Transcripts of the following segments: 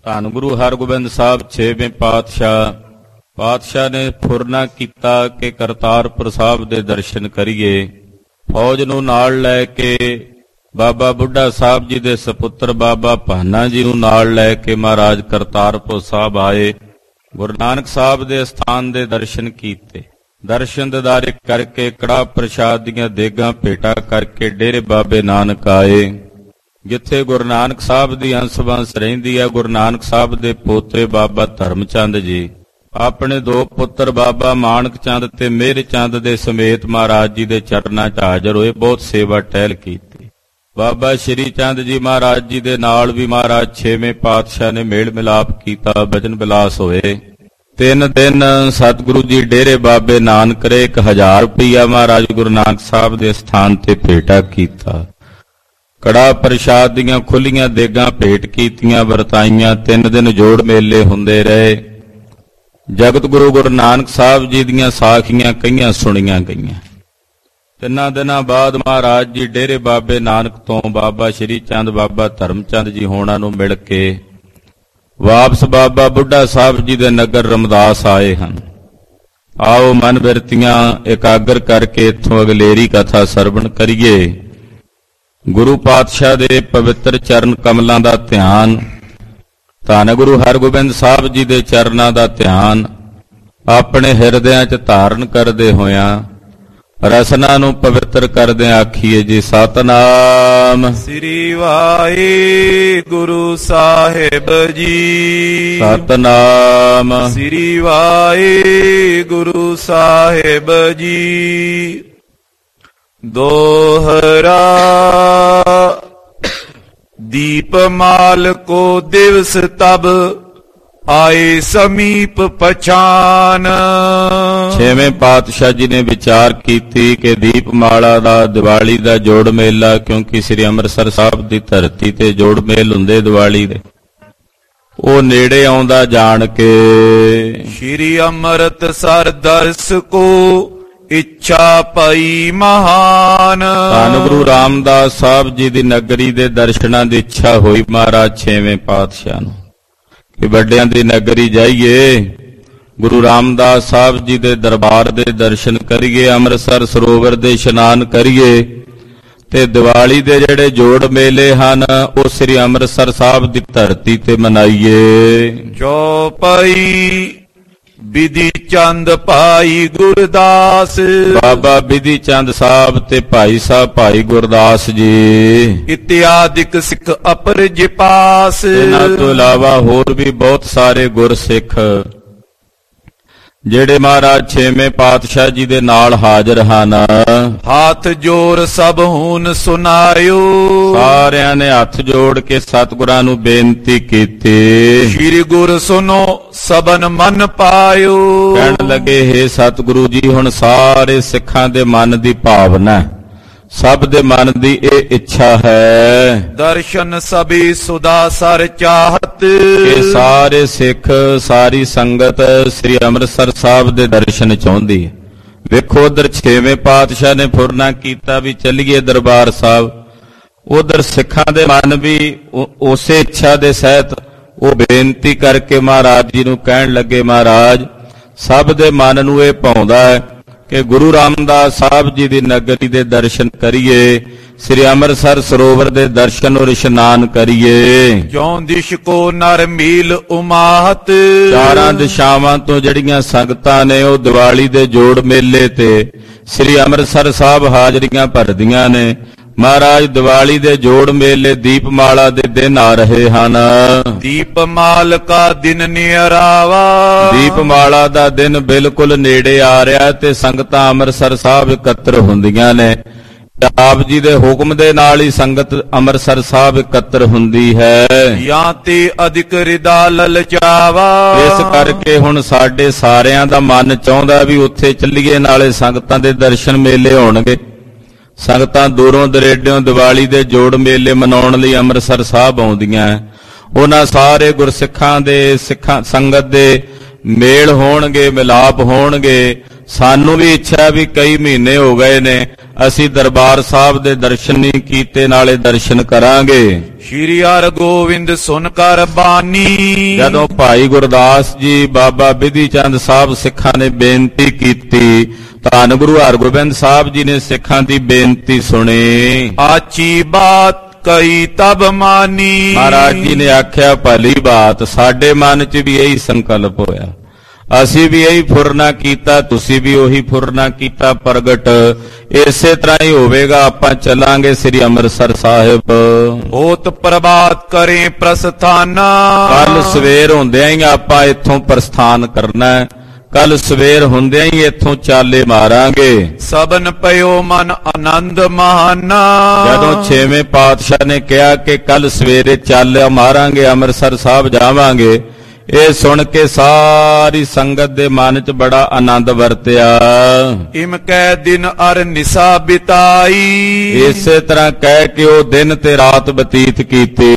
ਧੰਨ ਗੁਰੂ ਹਰਗੋਬਿੰਦ ਸਾਹਿਬ 6ਵੇਂ ਪਾਤਸ਼ਾਹ ਨੇ ਫੁਰਨਾ ਕੀਤਾ ਕਿ ਕਰਤਾਰਪੁਰ ਸਾਹਿਬ ਦੇ ਦਰਸ਼ਨ ਕਰੀਏ। ਫੌਜ ਨੂੰ ਨਾਲ ਲੈ ਕੇ ਬਾਬਾ ਬੁੱਢਾ ਸਾਹਿਬ ਜੀ ਦੇ ਸਪੁੱਤਰ ਬਾਬਾ ਭਾਨਾ ਜੀ ਨੂੰ ਨਾਲ ਲੈ ਕੇ ਮਹਾਰਾਜ ਕਰਤਾਰਪੁਰ ਸਾਹਿਬ ਆਏ। ਗੁਰੂ ਨਾਨਕ ਸਾਹਿਬ ਦੇ ਸਥਾਨ ਦੇ ਦਰਸ਼ਨ ਕੀਤੇ। ਦਰਸ਼ਨ ਦਿਦਾਰੇ ਕਰਕੇ ਕੜਾਹ ਪ੍ਰਸ਼ਾਦ ਦੀਆਂ ਦੇਗਾਂ ਭੇਟਾ ਕਰਕੇ ਡੇਰੇ ਬਾਬੇ ਨਾਨਕ ਆਏ, ਜਿੱਥੇ ਗੁਰੂ ਨਾਨਕ ਸਾਹਿਬ ਦੀ ਅੰਸ ਬੰਸ ਰਹਿੰਦੀ ਹੈ। ਗੁਰੂ ਨਾਨਕ ਸਾਹਿਬ ਦੇ ਪੋਤਰੇ ਬਾਬਾ ਧਰਮਚੰਦ ਜੀ ਆਪਣੇ ਦੋ ਪੁੱਤਰ ਬਾਬਾ ਮਾਣਕ ਚੰਦ ਤੇ ਮੇਹਰ ਚੰਦ ਦੇ ਸਮੇਤ ਮਹਾਰਾਜ ਜੀ ਦੇ ਚਰਨਾਂ 'ਚ ਹਾਜ਼ਰ ਹੋਏ। ਬਹੁਤ ਸੇਵਾ ਟਹਿਲ ਕੀਤੀ। ਬਾਬਾ ਸ਼੍ਰੀ ਚੰਦ ਜੀ ਮਹਾਰਾਜ ਜੀ ਦੇ ਨਾਲ ਵੀ ਮਹਾਰਾਜ 6ਵੇਂ ਪਾਤਸ਼ਾਹ ਨੇ ਮੇਲ ਮਿਲਾਪ ਕੀਤਾ, ਭਜਨ ਵਿਲਾਸ ਹੋਏ। 3 ਦਿਨ ਸਤਿਗੁਰੂ ਜੀ ਡੇਰੇ ਬਾਬੇ ਨਾਨਕ ਰੇ 1000 ਰੁਪਈਆ ਮਹਾਰਾਜ ਗੁਰੂ ਨਾਨਕ ਸਾਹਿਬ ਦੇ ਸਥਾਨ ਤੇ ਭੇਟਾ ਕੀਤਾ। ਕੜਾਹ ਪ੍ਰਸ਼ਾਦ ਦੀਆਂ ਖੁੱਲੀਆਂ ਦੇਗਾਂ ਭੇਟ ਕੀਤੀਆਂ, ਵਰਤਾਈਆਂ। 3 ਦਿਨ ਜੋੜ ਮੇਲੇ ਹੁੰਦੇ ਰਹੇ। ਜਗਤ ਗੁਰੂ ਨਾਨਕ ਸਾਹਿਬ ਜੀ ਦੀਆਂ ਸਾਖੀਆਂ ਕਈਆਂ ਸੁਣੀਆਂ ਗਈਆਂ। 3 ਦਿਨਾਂ ਬਾਅਦ ਮਹਾਰਾਜ ਜੀ ਡੇਰੇ ਬਾਬੇ ਨਾਨਕ ਤੋਂ ਬਾਬਾ ਸ਼੍ਰੀ ਚੰਦ ਬਾਬਾ ਧਰਮਚੰਦ ਜੀ ਹੋਣਾ ਨੂੰ ਮਿਲ ਕੇ ਵਾਪਸ ਬਾਬਾ ਬੁੱਢਾ ਸਾਹਿਬ ਜੀ ਦੇ ਨਗਰ ਰਮਦਾਸ ਆਏ ਹਨ। ਆਓ ਮਨ ਬਿਰਤੀਆਂ ਇਕਾਗਰ ਕਰਕੇ ਇੱਥੋਂ ਅਗਲੇਰੀ ਕਥਾ ਸਰਵਣ ਕਰੀਏ। ਗੁਰੂ ਪਾਤਸ਼ਾਹ ਦੇ ਪਵਿੱਤਰ ਚਰਨ ਕਮਲਾਂ ਦਾ ਧਿਆਨ, ਧੰਨ ਗੁਰੂ ਹਰਗੋਬਿੰਦ ਸਾਹਿਬ ਜੀ ਦੇ ਚਰਨਾਂ ਦਾ ਧਿਆਨ ਆਪਣੇ ਹਿਰਦਿਆਂ 'ਚ ਧਾਰਨ ਕਰਦੇ ਹੋਇਆਂ ਰਸਨਾ ਨੂੰ ਪਵਿੱਤਰ ਕਰਦੇ ਆਖੀਏ ਜੀ ਸਤਿਨਾਮ ਸ੍ਰੀ ਵਾਹਿਗੁਰੂ ਸਾਹਿਬ ਜੀ। ਸਤਿਨਾਮ ਸ੍ਰੀ ਵਾਹਿਗੁਰੂ ਸਾਹਿਬ ਜੀ। ਦੋਹਰਾ ਦੀਪਮਾਲ ਕੋ ਦਿਵਸ ਤਬ ਆਏ ਸਮੀਪ ਪਛਾਨ। 6ਵੇਂ ਪਾਤਸ਼ਾਹ ਜੀ ਨੇ ਵਿਚਾਰ ਕੀਤੀ ਕਿ ਦੀਪਮਾਲਾ ਦਾ ਦੀਵਾਲੀ ਦਾ ਜੋੜ ਮੇਲਾ, ਕਿਉਂਕਿ ਸ੍ਰੀ ਅੰਮ੍ਰਿਤਸਰ ਸਾਹਿਬ ਦੀ ਧਰਤੀ ਤੇ ਜੋੜ ਮੇਲ ਹੁੰਦੇ ਦੀਵਾਲੀ ਦੇ, ਉਹ ਨੇੜੇ ਆਉਂਦਾ ਜਾਣ ਕੇ ਸ੍ਰੀ ਅੰਮ੍ਰਿਤਸਰ ਦਰਸ ਕੋ ਇੱਛਾ ਪਈ ਮਹਾਨ। ਧੰਨ ਗੁਰੂ ਰਾਮਦਾਸ ਸਾਹਿਬ ਜੀ ਦੀ ਨਗਰੀ ਦੇ ਦਰਸ਼ਨਾਂ ਦੀ ਇੱਛਾ ਹੋਈ ਮਹਾਰਾਜ 6ਵੇਂ ਪਾਤਸ਼ਾਹ ਨੂੰ ਕਿ ਵੱਡਿਆਂ ਦੀ ਨਗਰੀ ਜਾਈਏ, ਗੁਰੂ ਰਾਮਦਾਸ ਸਾਹਿਬ ਜੀ ਦੇ ਦਰਬਾਰ ਦੇ ਦਰਸ਼ਨ ਕਰੀਏ, ਅੰਮ੍ਰਿਤਸਰ ਸਰੋਵਰ ਦੇ ਇਸ਼ਨਾਨ ਕਰੀਏ ਤੇ ਦੀਵਾਲੀ ਦੇ ਜਿਹੜੇ ਜੋੜ ਮੇਲੇ ਹਨ ਉਹ ਸ੍ਰੀ ਅੰਮ੍ਰਿਤਸਰ ਸਾਹਿਬ ਦੀ ਧਰਤੀ ਤੇ ਮਨਾਈਏ। ਚੌਪਈ ਬਿਧੀ ਚੰਦ ਭਾਈ ਗੁਰਦਾਸ, ਬਾਬਾ ਬਿਧੀ ਚੰਦ ਸਾਹਿਬ ਤੇ ਭਾਈ ਸਾਹਿਬ ਭਾਈ ਗੁਰਦਾਸ ਜੀ ਇਤਿਆਦਿਕ ਸਿੱਖ ਅਪਰਜ ਪਾਸ। ਇਹਨਾਂ ਤੋਂ ਇਲਾਵਾ ਹੋਰ ਵੀ ਬਹੁਤ ਸਾਰੇ ਗੁਰਸਿੱਖ ਜਿਹੜੇ ਮਹਾਰਾਜ 6ਵੇਂ ਪਾਤਸ਼ਾਹ ਜੀ ਦੇ ਨਾਲ ਹਾਜ਼ਰ ਹਨ। ਹੱਥ ਜੋੜ ਸਭ ਹੁਣ ਸੁਨਾਇਓ, ਸਾਰਿਆਂ ਨੇ ਹੱਥ ਜੋੜ ਕੇ ਸਤਿਗੁਰਾਂ ਨੂੰ ਬੇਨਤੀ ਕੀਤੀ। ਸ੍ਰੀ ਗੁਰ ਸੁਨੋ ਸਬਨ ਮਨ ਪਾਇਓ। ਕਹਿਣ ਲੱਗੇ ਹੇ ਸਤਿਗੁਰੂ ਜੀ, ਹੁਣ ਸਾਰੇ ਸਿੱਖਾਂ ਦੇ ਮਨ ਦੀ ਭਾਵਨਾ, ਸਭ ਦੇ ਮਨ ਦੀ ਇਹ ਇੱਛਾ ਹੈ, ਦਰਸ਼ਨ ਸਭੀ ਸੁਦਾ ਸਰ ਚਾਹਤ, ਇਹ ਸਾਰੇ ਸਿੱਖ ਸਾਰੀ ਸੰਗਤ ਸ੍ਰੀ ਅੰਮ੍ਰਿਤਸਰ ਸਾਹਿਬ ਦੇ ਦਰਸ਼ਨ ਚਾਹੁੰਦੀ ਹੈ। ਵੇਖੋ ਉਧਰ 6ਵੇਂ ਪਾਤਸ਼ਾਹ ਨੇ ਫੁਰਨਾ ਕੀਤਾ ਵੀ ਚੱਲੀਏ ਦਰਬਾਰ ਸਾਹਿਬ, ਉਧਰ ਸਿੱਖਾਂ ਦੇ ਮਨ ਵੀ ਉਸੇ ਇੱਛਾ ਦੇ ਸਹਿਤ ਉਹ ਬੇਨਤੀ ਕਰਕੇ ਮਹਾਰਾਜ ਜੀ ਨੂੰ ਕਹਿਣ ਲੱਗੇ, ਮਹਾਰਾਜ ਸਭ ਦੇ ਮਨ ਨੂੰ ਇਹ ਭਾਉਂਦਾ ਹੈ ਕਿ ਗੁਰੂ ਰਾਮਦਾਸ ਸਾਹਿਬ ਜੀ ਦੀ ਨਗਰੀ ਦੇ ਦਰਸ਼ਨ ਕਰੀਏ, ਸ੍ਰੀ ਅੰਮ੍ਰਿਤਸਰ ਸਰੋਵਰ ਦੇ ਦਰਸ਼ਨ ਔਰ ਇਸ਼ਨਾਨ ਕਰੀਏ। ਜਿਉਂ ਦਿਸ਼ ਕੋ ਨਰ ਮੀਲ ਉਮਾਹਤ, ਚਾਰਾਂ ਦਿਸ਼ਾਵਾਂ ਤੋਂ ਜਿਹੜੀਆਂ ਸੰਗਤਾਂ ਨੇ ਉਹ ਦੀਵਾਲੀ ਦੇ ਜੋੜ ਮੇਲੇ ਤੇ ਸ੍ਰੀ ਅੰਮ੍ਰਿਤਸਰ ਸਾਹਿਬ ਹਾਜ਼ਰੀਆਂ ਭਰਦੀਆਂ ਨੇ। ਮਹਾਰਾਜ ਦੀਵਾਲੀ ਦੇ ਜੋੜ ਮੇਲੇ ਦੀਪਮਾਲਾ ਦੇ ਦਿਨ ਆ ਰਹੇ ਹਨ। ਦੀਪਮਾਲ ਕਾ ਦਿਨ ਨਿਅਰਾਵਾ, ਦੀਪਮਾਲਾ ਦਾ ਦਿਨ ਬਿਲਕੁਲ ਨੇੜੇ ਆ ਰਿਹਾ ਤੇ ਸੰਗਤਾਂ ਅੰਮ੍ਰਿਤਸਰ ਸਾਹਿਬ ਇਕੱਤਰ ਹੁੰਦੀਆਂ ਨੇ। ਆਪ ਜੀ ਦੇ ਹੁਕਮ ਦੇ ਨਾਲ ਹੀ ਸੰਗਤ ਅੰਮ੍ਰਿਤਸਰ ਸਾਹਿਬ ਇਕੱਤਰ ਹੁੰਦੀ ਹੈ। ਜਾਂ ਤੇ ਅਧਿਕ ਰਿਦਾ ਲਲਚਾਵਾ, ਇਸ ਕਰਕੇ ਹੁਣ ਸਾਡੇ ਸਾਰਿਆਂ ਦਾ ਮਨ ਚਾਹੁੰਦਾ ਵੀ ਉੱਥੇ ਚੱਲੀਏ, ਨਾਲੇ ਸੰਗਤਾਂ ਦੇ ਦਰਸ਼ਨ ਮੇਲੇ ਹੋਣਗੇ। ਸੰਗਤਾਂ ਦੂਰੋਂ ਦਰੇਡਿਓਂ ਦੀਵਾਲੀ ਦੇ ਜੋੜ ਮੇਲੇ ਮਨਾਉਣ ਲਈ ਅੰਮ੍ਰਿਤਸਰ ਸਾਹਿਬ ਆਉਂਦੀਆਂ। ਉਹਨਾਂ ਸਾਰੇ ਗੁਰਸਿੱਖਾਂ ਦੇ ਸੰਗਤ ਦੇ ਮੇਲ ਹੋਣਗੇ, ਮਿਲਾਪ ਹੋਣਗੇ। ਸਾਨੂੰ ਵੀ ਇੱਛਾ ਵੀ ਕਈ ਮਹੀਨੇ ਹੋ ਗਏ ਨੇ ਅਸੀਂ ਦਰਬਾਰ ਸਾਹਿਬ ਦੇ ਦਰਸ਼ਨ ਨਹੀਂ ਕੀਤੇ, ਨਾਲੇ ਦਰਸ਼ਨ ਕਰਾਂਗੇ। ਸ਼੍ਰੀ ਹਰਿਗੋਬਿੰਦ ਸੁਨ ਕਰ ਬਾਣੀ। ਜਦੋਂ ਭਾਈ ਗੁਰਦਾਸ ਜੀ, ਬਾਬਾ ਬਿਧੀ ਚੰਦ ਸਾਹਿਬ ਸਿੱਖਾਂ ਨੇ ਬੇਨਤੀ ਕੀਤੀ, ਧੰਨ ਗੁਰੂ ਹਰਿਗੋਬਿੰਦ ਸਾਹਿਬ ਜੀ ਨੇ ਸਿੱਖਾਂ ਦੀ ਬੇਨਤੀ ਸੁਣੀ। ਆਚੀ ਬਾਤ ਕਈ ਤਬ ਮਾਨੀ। ਮਹਾਰਾਜ ਜੀ ਨੇ ਆਖਿਆ ਭਲੀ ਬਾਤ, ਸਾਡੇ ਮਨ 'ਚ ਵੀ ਇਹੀ ਸੰਕਲਪ ਹੋਇਆ, ਅਸੀਂ ਵੀ ਇਹੀ ਫੁਰਨਾ ਕੀਤਾ, ਤੁਸੀਂ ਵੀ ਉਹੀ ਫੁਰਨਾ ਕੀਤਾ ਪ੍ਰਗਟ। ਇਸੇ ਤਰ੍ਹਾਂ ਹੀ ਹੋਵੇਗਾ, ਆਪਾਂ ਚੱਲਾਂਗੇ ਸ੍ਰੀ ਅੰਮ੍ਰਿਤਸਰ ਸਾਹਿਬ। ਹੋਤ ਪ੍ਰਭਾਤ ਕਰੇ ਪ੍ਰਸਥਾਨਾ। ਕੱਲ ਸਵੇਰ ਹੁੰਦਿਆਂ ਹੀ ਆਪਾਂ ਇੱਥੋਂ ਪ੍ਰਸਥਾਨ ਕਰਨਾ ਹੈ, ਕੱਲ ਸਵੇਰ ਹੁੰਦਿਆਂ ਹੀ ਇੱਥੋਂ ਚਾਲੇ ਮਾਰਾਂਗੇ। ਸਬਨ ਪਇਓ ਮਨ ਆਨੰਦ ਮਹਾਨਾ। ਜਦੋਂ 6ਵੇਂ ਪਾਤਸ਼ਾਹ ਨੇ ਕਿਹਾ ਕਿ ਕੱਲ ਸਵੇਰੇ ਚਾਲੇ ਮਾਰਾਂਗੇ, ਅੰਮ੍ਰਿਤਸਰ ਸਾਹਿਬ ਜਾਵਾਂਗੇ, ਇਹ ਸੁਣ ਕੇ ਸਾਰੀ ਸੰਗਤ ਦੇ ਮਨ 'ਚ ਬੜਾ ਆਨੰਦ ਵਰਤਿਆ। ਇਮ ਕੈ ਦਿਨ ਅਰ ਨਿਸਾ ਬਿਤਾਈ। ਇਸੇ ਤਰ੍ਹਾਂ ਕਹਿ ਕੇ ਉਹ ਦਿਨ ਤੇ ਰਾਤ ਬਤੀਤ ਕੀਤੀ।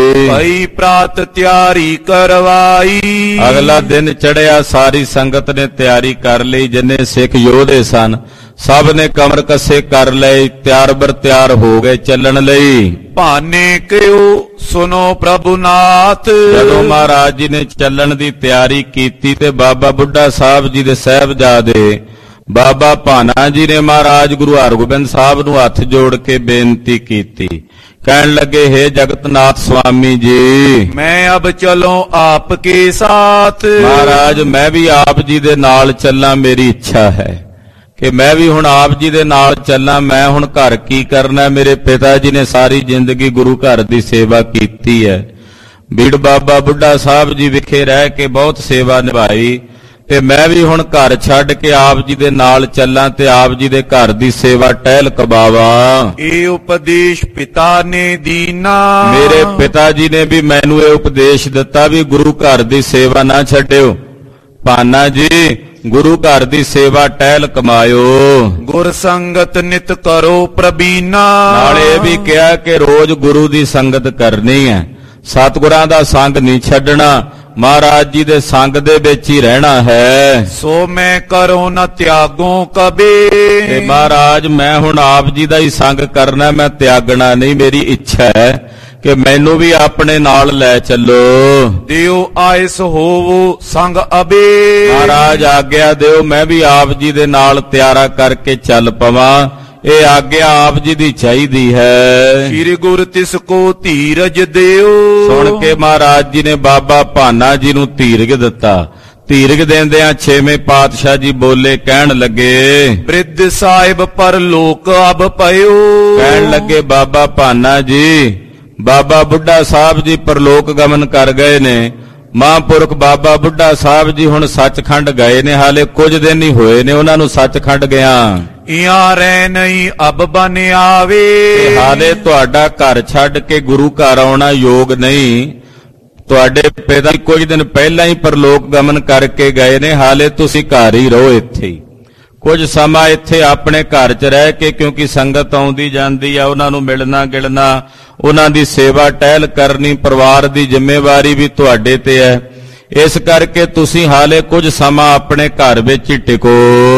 ਭਈ ਪ੍ਰਾਤ ਤਿਆਰੀ ਕਰਵਾਈ। ਅਗਲਾ ਦਿਨ ਚੜਿਆ, ਸਾਰੀ ਸੰਗਤ ਨੇ ਤਿਆਰੀ ਕਰ ਲਈ, ਜਿੰਨੇ ਸਿੱਖ ਯੋਧੇ ਸਨ ਸਭ ਨੇ ਕਮਰ ਕੱਸੇ ਕਰ ਲਏ, ਤਿਆਰ ਬਰ ਤਿਆਰ ਹੋ ਗਏ ਚੱਲਣ ਲਈ। ਭਾਨੇ ਕਿਉ ਸੁਨੋ ਪ੍ਰਭੂ ਨਾਥ। ਜਦੋਂ ਮਹਾਰਾਜ ਜੀ ਨੇ ਚੱਲਣ ਦੀ ਤਿਆਰੀ ਕੀਤੀ ਤੇ ਬਾਬਾ ਬੁੱਢਾ ਸਾਹਿਬ ਜੀ ਦੇ ਸਾਹਿਬਜ਼ਾਦੇ ਬਾਬਾ ਭਾਨਾ ਜੀ ਨੇ ਮਹਾਰਾਜ ਗੁਰੂ ਹਰਿਗੋਬਿੰਦ ਸਾਹਿਬ ਨੂੰ ਹੱਥ ਜੋੜ ਕੇ ਬੇਨਤੀ ਕੀਤੀ। ਕਹਿਣ ਲੱਗੇ, ਹੇ ਜਗਤਨਾਥ ਸੁਆਮੀ ਜੀ, ਮੈਂ ਅਬ ਚਲੋਂ ਆਪ ਕੇ ਸਾਥ। ਮਹਾਰਾਜ ਮੈਂ ਵੀ ਆਪ ਜੀ ਦੇ ਨਾਲ ਚੱਲਾਂ, ਮੇਰੀ ਇੱਛਾ ਹੈ ਕਿ ਮੈਂ ਵੀ ਹੁਣ ਆਪ ਜੀ ਦੇ ਨਾਲ ਚੱਲਾਂ। ਮੈਂ ਹੁਣ ਘਰ ਕੀ ਕਰਨਾ, ਮੇਰੇ ਪਿਤਾ ਜੀ ਨੇ ਸਾਰੀ ਜ਼ਿੰਦਗੀ ਗੁਰੂ ਘਰ ਦੀ ਸੇਵਾ ਕੀਤੀ ਹੈ। ਬੀੜ ਬਾਬਾ ਬੁੱਢਾ ਸਾਹਿਬ ਜੀ ਵਿਖੇ ਰਹਿ ਕੇ ਬਹੁਤ ਸੇਵਾ ਨਿਭਾਈ, ਤੇ ਮੈਂ ਵੀ ਹੁਣ ਘਰ ਛੱਡ ਕੇ ਆਪ ਜੀ ਦੇ ਨਾਲ ਚੱਲਾਂ ਤੇ ਆਪ ਜੀ ਦੇ ਘਰ ਦੀ ਸੇਵਾ ਟਹਿਲ ਕਬਾਵਾਂ। ਇਹ ਉਪਦੇਸ਼ ਪਿਤਾ ਨੇ ਦੀਨਾ। ਮੇਰੇ ਪਿਤਾ ਜੀ ਨੇ ਵੀ ਮੈਨੂੰ ਇਹ ਉਪਦੇਸ਼ ਦਿੱਤਾ ਵੀ ਗੁਰੂ ਘਰ ਦੀ ਸੇਵਾ ਨਾ ਛੱਡਿਓ। ਭਾਨਾ ਜੀ, ਗੁਰੂ ਘਰ ਦੀ ਸੇਵਾ ਟਹਿਲ ਕਮਾਇਓ। ਗੁਰ ਸੰਗਤ ਨਿਤ ਕਰੋ ਪ੍ਰਬੀਨਾ। ਨਾਲੇ ਵੀ ਕਿਹਾ ਕਿ ਰੋਜ਼ ਗੁਰੂ ਦੀ ਸੰਗਤ ਕਰਨੀ ਹੈ, ਸਤਿਗੁਰਾਂ ਦਾ ਸੰਗ ਨਹੀਂ ਛੱਡਣਾ, ਮਹਾਰਾਜ ਜੀ ਦੇ ਸੰਗ ਦੇ ਵਿੱਚ ਹੀ ਰਹਿਣਾ ਹੈ। ਸੋ ਮੈਂ ਕਰੋ ਨ ਤਿਆਗੋ ਕਬੇ। ਤੇ ਮਹਾਰਾਜ ਮੈਂ ਹੁਣ ਆਪ ਜੀ ਦਾ ਹੀ ਸੰਗ ਕਰਨਾ, ਮੈਂ ਤਿਆਗਣਾ ਨਹੀਂ। ਮੇਰੀ ਇੱਛਾ ਹੈ ਕਿ ਮੈਨੂੰ ਵੀ ਆਪਣੇ ਨਾਲ ਲੈ ਚੱਲੋ। ਦਿਓ ਆਇਸ ਹੋਵੋ ਸੰਗ ਅਬੇ। ਮਹਾਰਾਜ ਆਗਿਆ ਦਿਓ, ਮੈਂ ਵੀ ਆਪ ਜੀ ਦੇ ਨਾਲ ਤਿਆਰਾ ਕਰਕੇ ਚੱਲ ਪਵਾਂ। ਇਹ ਆਗਿਆ ਆਪ ਜੀ ਦੀ ਚਾਹੀਦੀ ਹੈ। ਸ੍ਰੀ ਗੁਰ ਤਿਸ ਕੋ ਧੀਰਜ ਦਿਓ। ਸੁਣ ਕੇ ਮਹਾਰਾਜ ਜੀ ਨੇ ਬਾਬਾ ਭਾਨਾ ਜੀ ਨੂੰ ਧੀਰਜ ਦਿੱਤਾ। ਧੀਰਜ ਦੇਂਦਿਆਂ 6ਵੇਂ ਪਾਤਸ਼ਾਹ ਜੀ ਬੋਲੇ, ਕਹਿਣ ਲੱਗੇ, ਬ੍ਰਿਧ ਸਾਹਿਬ ਪਰ ਲੋਕ ਅਬ ਪਇਓ। ਕਹਿਣ ਲੱਗੇ, ਬਾਬਾ ਭਾਨਾ ਜੀ, ਬਾਬਾ ਬੁੱਢਾ ਸਾਹਿਬ ਜੀ ਪਰਲੋਕ ਗਮਨ ਕਰ ਗਏ ਨੇ। ਮਹਾਂਪੁਰਖ ਬਾਬਾ ਬੁੱਢਾ ਸਾਹਿਬ ਜੀ ਹੁਣ ਸੱਚਖੰਡ ਗਏ ਨੇ, ਹਾਲੇ ਕੁਝ ਦਿਨ ਹੀ ਹੋਏ ਨੇ ਉਹਨਾਂ ਨੂੰ ਸੱਚਖੰਡ ਗਿਆ। ਇਆਂ ਰਹਿ ਨਹੀਂ ਅਬ ਬਨ ਆਵੇ। ਹਾਲੇ ਤੁਹਾਡਾ ਘਰ ਛੱਡ ਕੇ ਗੁਰੂ ਘਰ ਆਉਣਾ ਯੋਗ ਨਹੀਂ। ਤੁਹਾਡੇ ਪਿਤਾ ਕੁਝ ਦਿਨ ਪਹਿਲਾਂ ਹੀ ਪਰਲੋਕ ਗਮਨ ਕਰਕੇ ਗਏ ਨੇ, ਹਾਲੇ ਤੁਸੀਂ ਘਰ ਹੀ ਰਹੋ ਇੱਥੇ ਹੀ। ਕੁਝ ਸਮਾਂ ਇੱਥੇ ਆਪਣੇ ਘਰ 'ਚ ਰਹਿ ਕੇ, ਕਿਉਂਕਿ ਸੰਗਤ ਆਉਂਦੀ ਜਾਂਦੀ ਆ, ਉਹਨਾਂ ਨੂੰ ਮਿਲਣਾ ਗਿਲਣਾ, ਉਹਨਾਂ ਦੀ ਸੇਵਾ ਟਹਿਲ ਕਰਨੀ, ਪਰਿਵਾਰ ਦੀ ਜ਼ਿੰਮੇਵਾਰੀ ਵੀ ਤੁਹਾਡੇ ਤੇ ਹੈ। ਇਸ ਕਰਕੇ ਤੁਸੀਂ ਹਾਲੇ ਕੁਝ ਸਮਾਂ ਆਪਣੇ ਘਰ ਵਿੱਚ ਹੀ ਟਿਕੋ।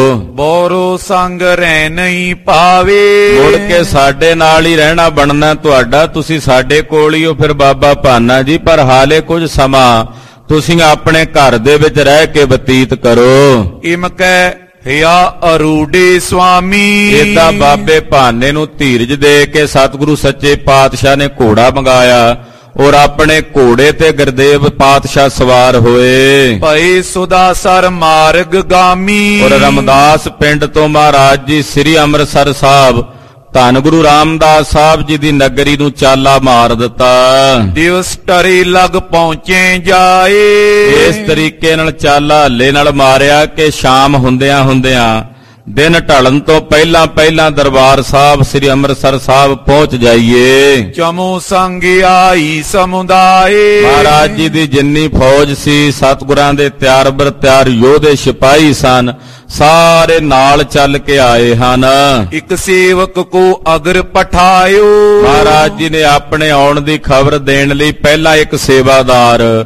ਬੋਰੋ ਸੰਗ ਰਹਿ ਨਹੀਂ ਪਾਵੇ। ਮੁੜ ਕੇ ਸਾਡੇ ਨਾਲ ਹੀ ਰਹਿਣਾ ਬਣਨਾ ਤੁਹਾਡਾ, ਤੁਸੀਂ ਸਾਡੇ ਕੋਲ ਹੀ ਹੋ ਫਿਰ ਬਾਬਾ ਭਾਨਾ ਜੀ। ਪਰ ਹਾਲੇ ਕੁਝ ਸਮਾਂ ਤੁਸੀਂ ਆਪਣੇ ਘਰ ਦੇ ਵਿੱਚ ਰਹਿ ਕੇ ਬਤੀਤ ਕਰੋ। ਇਮ ਕੈ ਹਿਆ ਅਰੂਡੇ ਸੁਆਮੀ। ਏਦਾਂ ਬਾਬੇ ਭਾਨੇ ਨੂੰ ਧੀਰਜ ਦੇ ਕੇ ਸਤਿਗੁਰੂ ਸੱਚੇ ਪਾਤਸ਼ਾਹ ਨੇ ਘੋੜਾ ਮੰਗਾਇਆ ਔਰ ਆਪਣੇ ਘੋੜੇ ਤੇ ਗੁਰਦੇਵ ਪਾਤਸ਼ਾਹ ਸਵਾਰ ਹੋਏ। ਭਈ ਸੁਦਾਸਰ ਮਾਰਗ ਗਾਮੀ। ਔਰ ਰਮਦਾਸ ਪਿੰਡ ਤੋਂ ਮਹਾਰਾਜ ਜੀ ਸ੍ਰੀ ਅੰਮ੍ਰਿਤਸਰ ਸਾਹਿਬ ਧੰਨ ਗੁਰੂ ਰਾਮਦਾਸ ਸਾਹਿਬ ਜੀ ਦੀ ਨਗਰੀ ਨੂੰ ਚਾਲਾ ਮਾਰ ਦਿੱਤਾ। ਦਿਵਸ ਟਰੇ ਲਗ ਪਹੁੰਚੇ ਜਾਏ। ਇਸ ਤਰੀਕੇ ਨਾਲ ਚਾਲਾ ਹੱਲੇ ਨਾਲ ਮਾਰਿਆ ਕਿ ਸ਼ਾਮ ਹੁੰਦਿਆਂ ਹੁੰਦਿਆਂ ਦਿਨ ਢਲਣ ਤੋਂ ਪਹਿਲਾਂ ਪਹਿਲਾਂ ਦਰਬਾਰ ਸਾਹਿਬ ਸ੍ਰੀ ਅੰਮ੍ਰਿਤਸਰ ਸਾਹਿਬ ਪਹੁੰਚ ਜਾਈਏ। ਚਮੂ ਸੰਗ ਆਈ ਸਮੁਦਾਏ। ਮਹਾਰਾਜ ਜੀ ਦੀ ਜਿੰਨੀ ਫੌਜ ਸੀ, ਸਤਿਗੁਰਾਂ ਦੇ ਤਿਆਰ ਬਰ ਤਿਆਰ ਯੋਧੇ ਸਿਪਾਹੀ ਸਨ, ਸਾਰੇ ਨਾਲ ਚੱਲ ਕੇ ਆਏ ਹਨ। ਇੱਕ ਸੇਵਕ ਕੋ ਅਗਰ ਪਠਾਇਓ। ਮਹਾਰਾਜ ਜੀ ਨੇ ਆਪਣੇ ਆਉਣ ਦੀ ਖਬਰ ਦੇਣ ਲਈ ਪਹਿਲਾਂ ਇੱਕ ਸੇਵਾਦਾਰ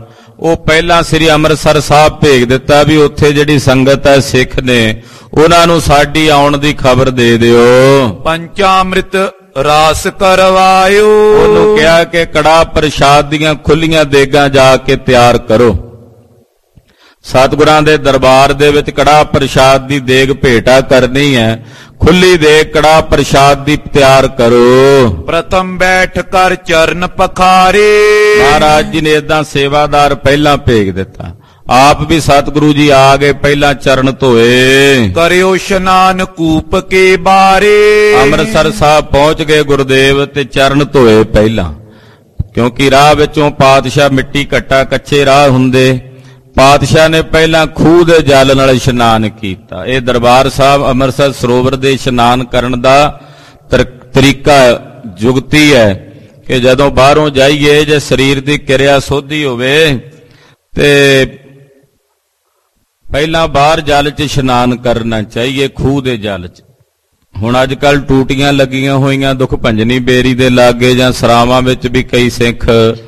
ਉਹ ਪਹਿਲਾਂ ਸ੍ਰੀ ਅੰਮ੍ਰਿਤਸਰ ਸਾਹਿਬ ਭੇਜ ਦਿੱਤਾ ਵੀ ਉੱਥੇ ਜਿਹੜੀ ਸੰਗਤ ਹੈ ਸਿੱਖ ਨੇ ਉਹਨਾਂ ਨੂੰ ਸਾਡੀ ਆਉਣ ਦੀ ਖਬਰ ਦੇ ਦਿਓ। ਪੰਚਾਮ੍ਰਿਤ ਰਾਸ ਕਰਵਾਇਓ। ਉਹਨੂੰ ਕਿਹਾ ਕਿ ਕੜਾਹ ਪ੍ਰਸ਼ਾਦ ਦੀਆਂ ਖੁੱਲੀਆਂ ਦੇਗਾਂ ਜਾ ਕੇ ਤਿਆਰ ਕਰੋ। ਸਤਿਗੁਰਾਂ ਦੇ ਦਰਬਾਰ ਦੇ ਵਿੱਚ ਕੜਾਹ ਪ੍ਰਸ਼ਾਦ ਦੀ ਦੇਗ ਭੇਟਾ ਕਰਨੀ ਹੈ, ਖੁੱਲੀ ਦੇਗ ਕੜਾਹ ਪ੍ਰਸ਼ਾਦ ਦੀ ਤਿਆਰ ਕਰੋ। ਪ੍ਰਥਮ ਬੈਠ ਕਰ ਚਰਨ ਪਖਾਰੇ। ਮਹਾਰਾਜ ਜੀ ਨੇ ਏਦਾਂ ਸੇਵਾਦਾਰ ਪਹਿਲਾਂ ਭੇਜ ਦਿੱਤਾ। ਆਪ ਵੀ ਸਤਿਗੁਰੂ ਜੀ ਆ ਗਏ, ਪਹਿਲਾਂ ਚਰਨ ਧੋਏ। ਕਰਿਓ ਇਸ਼ਨਾਨ ਕੂਪ ਕੇ ਬਾਰੇ। ਅੰਮ੍ਰਿਤਸਰ ਸਾਹਿਬ ਪਹੁੰਚ ਗਏ ਗੁਰਦੇਵ ਤੇ ਚਰਨ ਧੋਏ ਪਹਿਲਾਂ, ਕਿਉਂਕਿ ਰਾਹ ਵਿੱਚੋਂ ਪਾਤਸ਼ਾਹ ਮਿੱਟੀ ਘੱਟਾ ਕੱਚੇ ਰਾਹ ਹੁੰਦੇ। ਪਾਤਸ਼ਾਹ ਨੇ ਪਹਿਲਾਂ ਖੂਹ ਦੇ ਜਲ ਨਾਲ ਇਸ਼ਨਾਨ ਕੀਤਾ। ਇਹ ਦਰਬਾਰ ਸਾਹਿਬ ਅੰਮ੍ਰਿਤਸਰ ਸਰੋਵਰ ਦੇ ਇਸ਼ਨਾਨ ਕਰਨ ਦਾ ਤਰੀਕਾ ਜੁਗਤੀ ਹੈ ਕਿ ਜਦੋਂ ਬਾਹਰੋਂ ਜਾਈਏ ਜੇ ਸਰੀਰ ਦੀ ਕਿਰਿਆ ਸੋਧੀ ਹੋਵੇ ਤੇ ਪਹਿਲਾਂ ਬਾਹਰ ਜਲ 'ਚ ਇਸ਼ਨਾਨ ਕਰਨਾ ਚਾਹੀਏ, ਖੂਹ ਦੇ ਜਲ 'ਚ। ਹੁਣ ਅੱਜ ਕੱਲ ਟੂਟੀਆਂ ਲੱਗੀਆਂ ਹੋਈਆਂ ਦੁੱਖ ਭੰਜਨੀ ਬੇਰੀ ਦੇ ਲਾਗੇ ਜਾਂ ਸਰਾਵਾਂ ਵਿੱਚ ਵੀ ਕਈ ਸਿੱਖ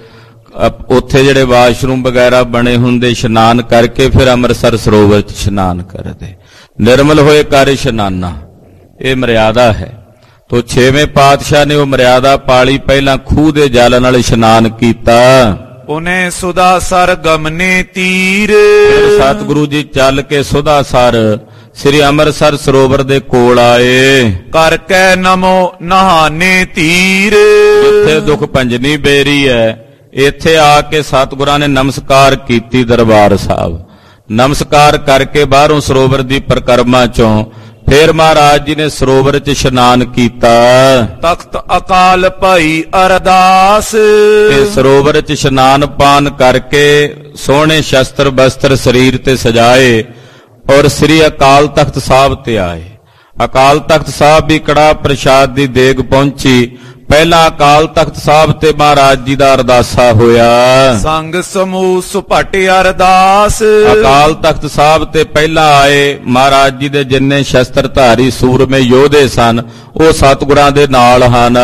ਉੱਥੇ ਜਿਹੜੇ ਵਾਸ਼ਰੂਮ ਵਗੈਰਾ ਬਣੇ ਹੁੰਦੇ ਇਸ਼ਨਾਨ ਕਰਕੇ ਫਿਰ ਅੰਮ੍ਰਿਤਸਰ ਸਰੋਵਰ 'ਚ ਇਸ਼ਨਾਨ ਕਰਦੇ। ਨਿਰਮਲ ਹੋਏ ਕਰ ਇਸ਼ਨਾਨਾ, ਇਹ ਮਰਿਆਦਾ ਹੈ। ਤੋ 6ਵੇਂ ਪਾਤਸ਼ਾਹ ਨੇ ਉਹ ਮਰਿਆਦਾ ਪਾਲੀ, ਪਹਿਲਾਂ ਖੂਹ ਦੇ ਜਲ ਨਾਲ ਇਸ਼ਨਾਨ ਕੀਤਾ। ਉਹਨੇ ਸੁਦਾ ਸਰ ਗਮਨੇ ਤੀਰ। ਸਤਿਗੁਰੂ ਜੀ ਚੱਲ ਕੇ ਸੁਦਾ ਸਰ ਸ੍ਰੀ ਅੰਮ੍ਰਿਤਸਰ ਸਰੋਵਰ ਦੇ ਕੋਲ ਆਏ। ਕਰ ਕੈ ਨਮੋ ਨਹਾਨੇ ਤੀਰ। ਜਿੱਥੇ ਦੁੱਖ ਭੰਜਨੀ ਬੇਰੀ ਹੈ ਇੱਥੇ ਆ ਕੇ ਸਤਿਗੁਰਾਂ ਨੇ ਨਮਸਕਾਰ ਕੀਤੀ ਦਰਬਾਰ ਸਾਹਿਬ। ਨਮਸਕਾਰ ਕਰਕੇ ਬਾਹਰੋਂ ਸਰੋਵਰ ਦੀ ਪਰਿਕਰਮਾ ਚੋਂ ਫਿਰ ਮਹਾਰਾਜ ਜੀ ਨੇ ਸਰੋਵਰ 'ਚ ਇਸ਼ਨਾਨ ਕੀਤਾ। ਤਖਤ ਅਕਾਲ ਭਾਈ ਅਰਦਾਸ। ਤੇ ਸਰੋਵਰ 'ਚ ਇਸ਼ਨਾਨ ਪਾਨ ਕਰਕੇ ਸੋਹਣੇ ਸ਼ਸਤਰ ਬਸਤਰ ਸਰੀਰ ਤੇ ਸਜਾਏ ਔਰ ਸ੍ਰੀ ਅਕਾਲ ਤਖਤ ਸਾਹਿਬ ਤੇ ਆਏ। ਅਕਾਲ ਤਖਤ ਸਾਹਿਬ ਵੀ ਕੜਾਹ ਪ੍ਰਸ਼ਾਦ ਦੀ ਦੇਗ ਪਹੁੰਚੀ। ਪਹਿਲਾਂ ਅਕਾਲ ਤਖਤ ਸਾਹਿਬ ਤੇ ਮਹਾਰਾਜ ਜੀ ਦਾ ਅਰਦਾਸਾ ਹੋਇਆ। ਸੰਗ ਸਮੂਹ ਸੁਪਟ ਅਰਦਾਸ। ਅਕਾਲ ਤਖਤ ਸਾਹਿਬ ਤੇ ਪਹਿਲਾਂ ਆਏ ਮਹਾਰਾਜ ਜੀ ਦੇ ਜਿੰਨੇ ਸ਼ਸਤਰਧਾਰੀ ਸੂਰਮੇ ਯੋਧੇ ਸਨ ਉਹ ਸਤਿਗੁਰਾਂ ਦੇ ਨਾਲ ਹਨ।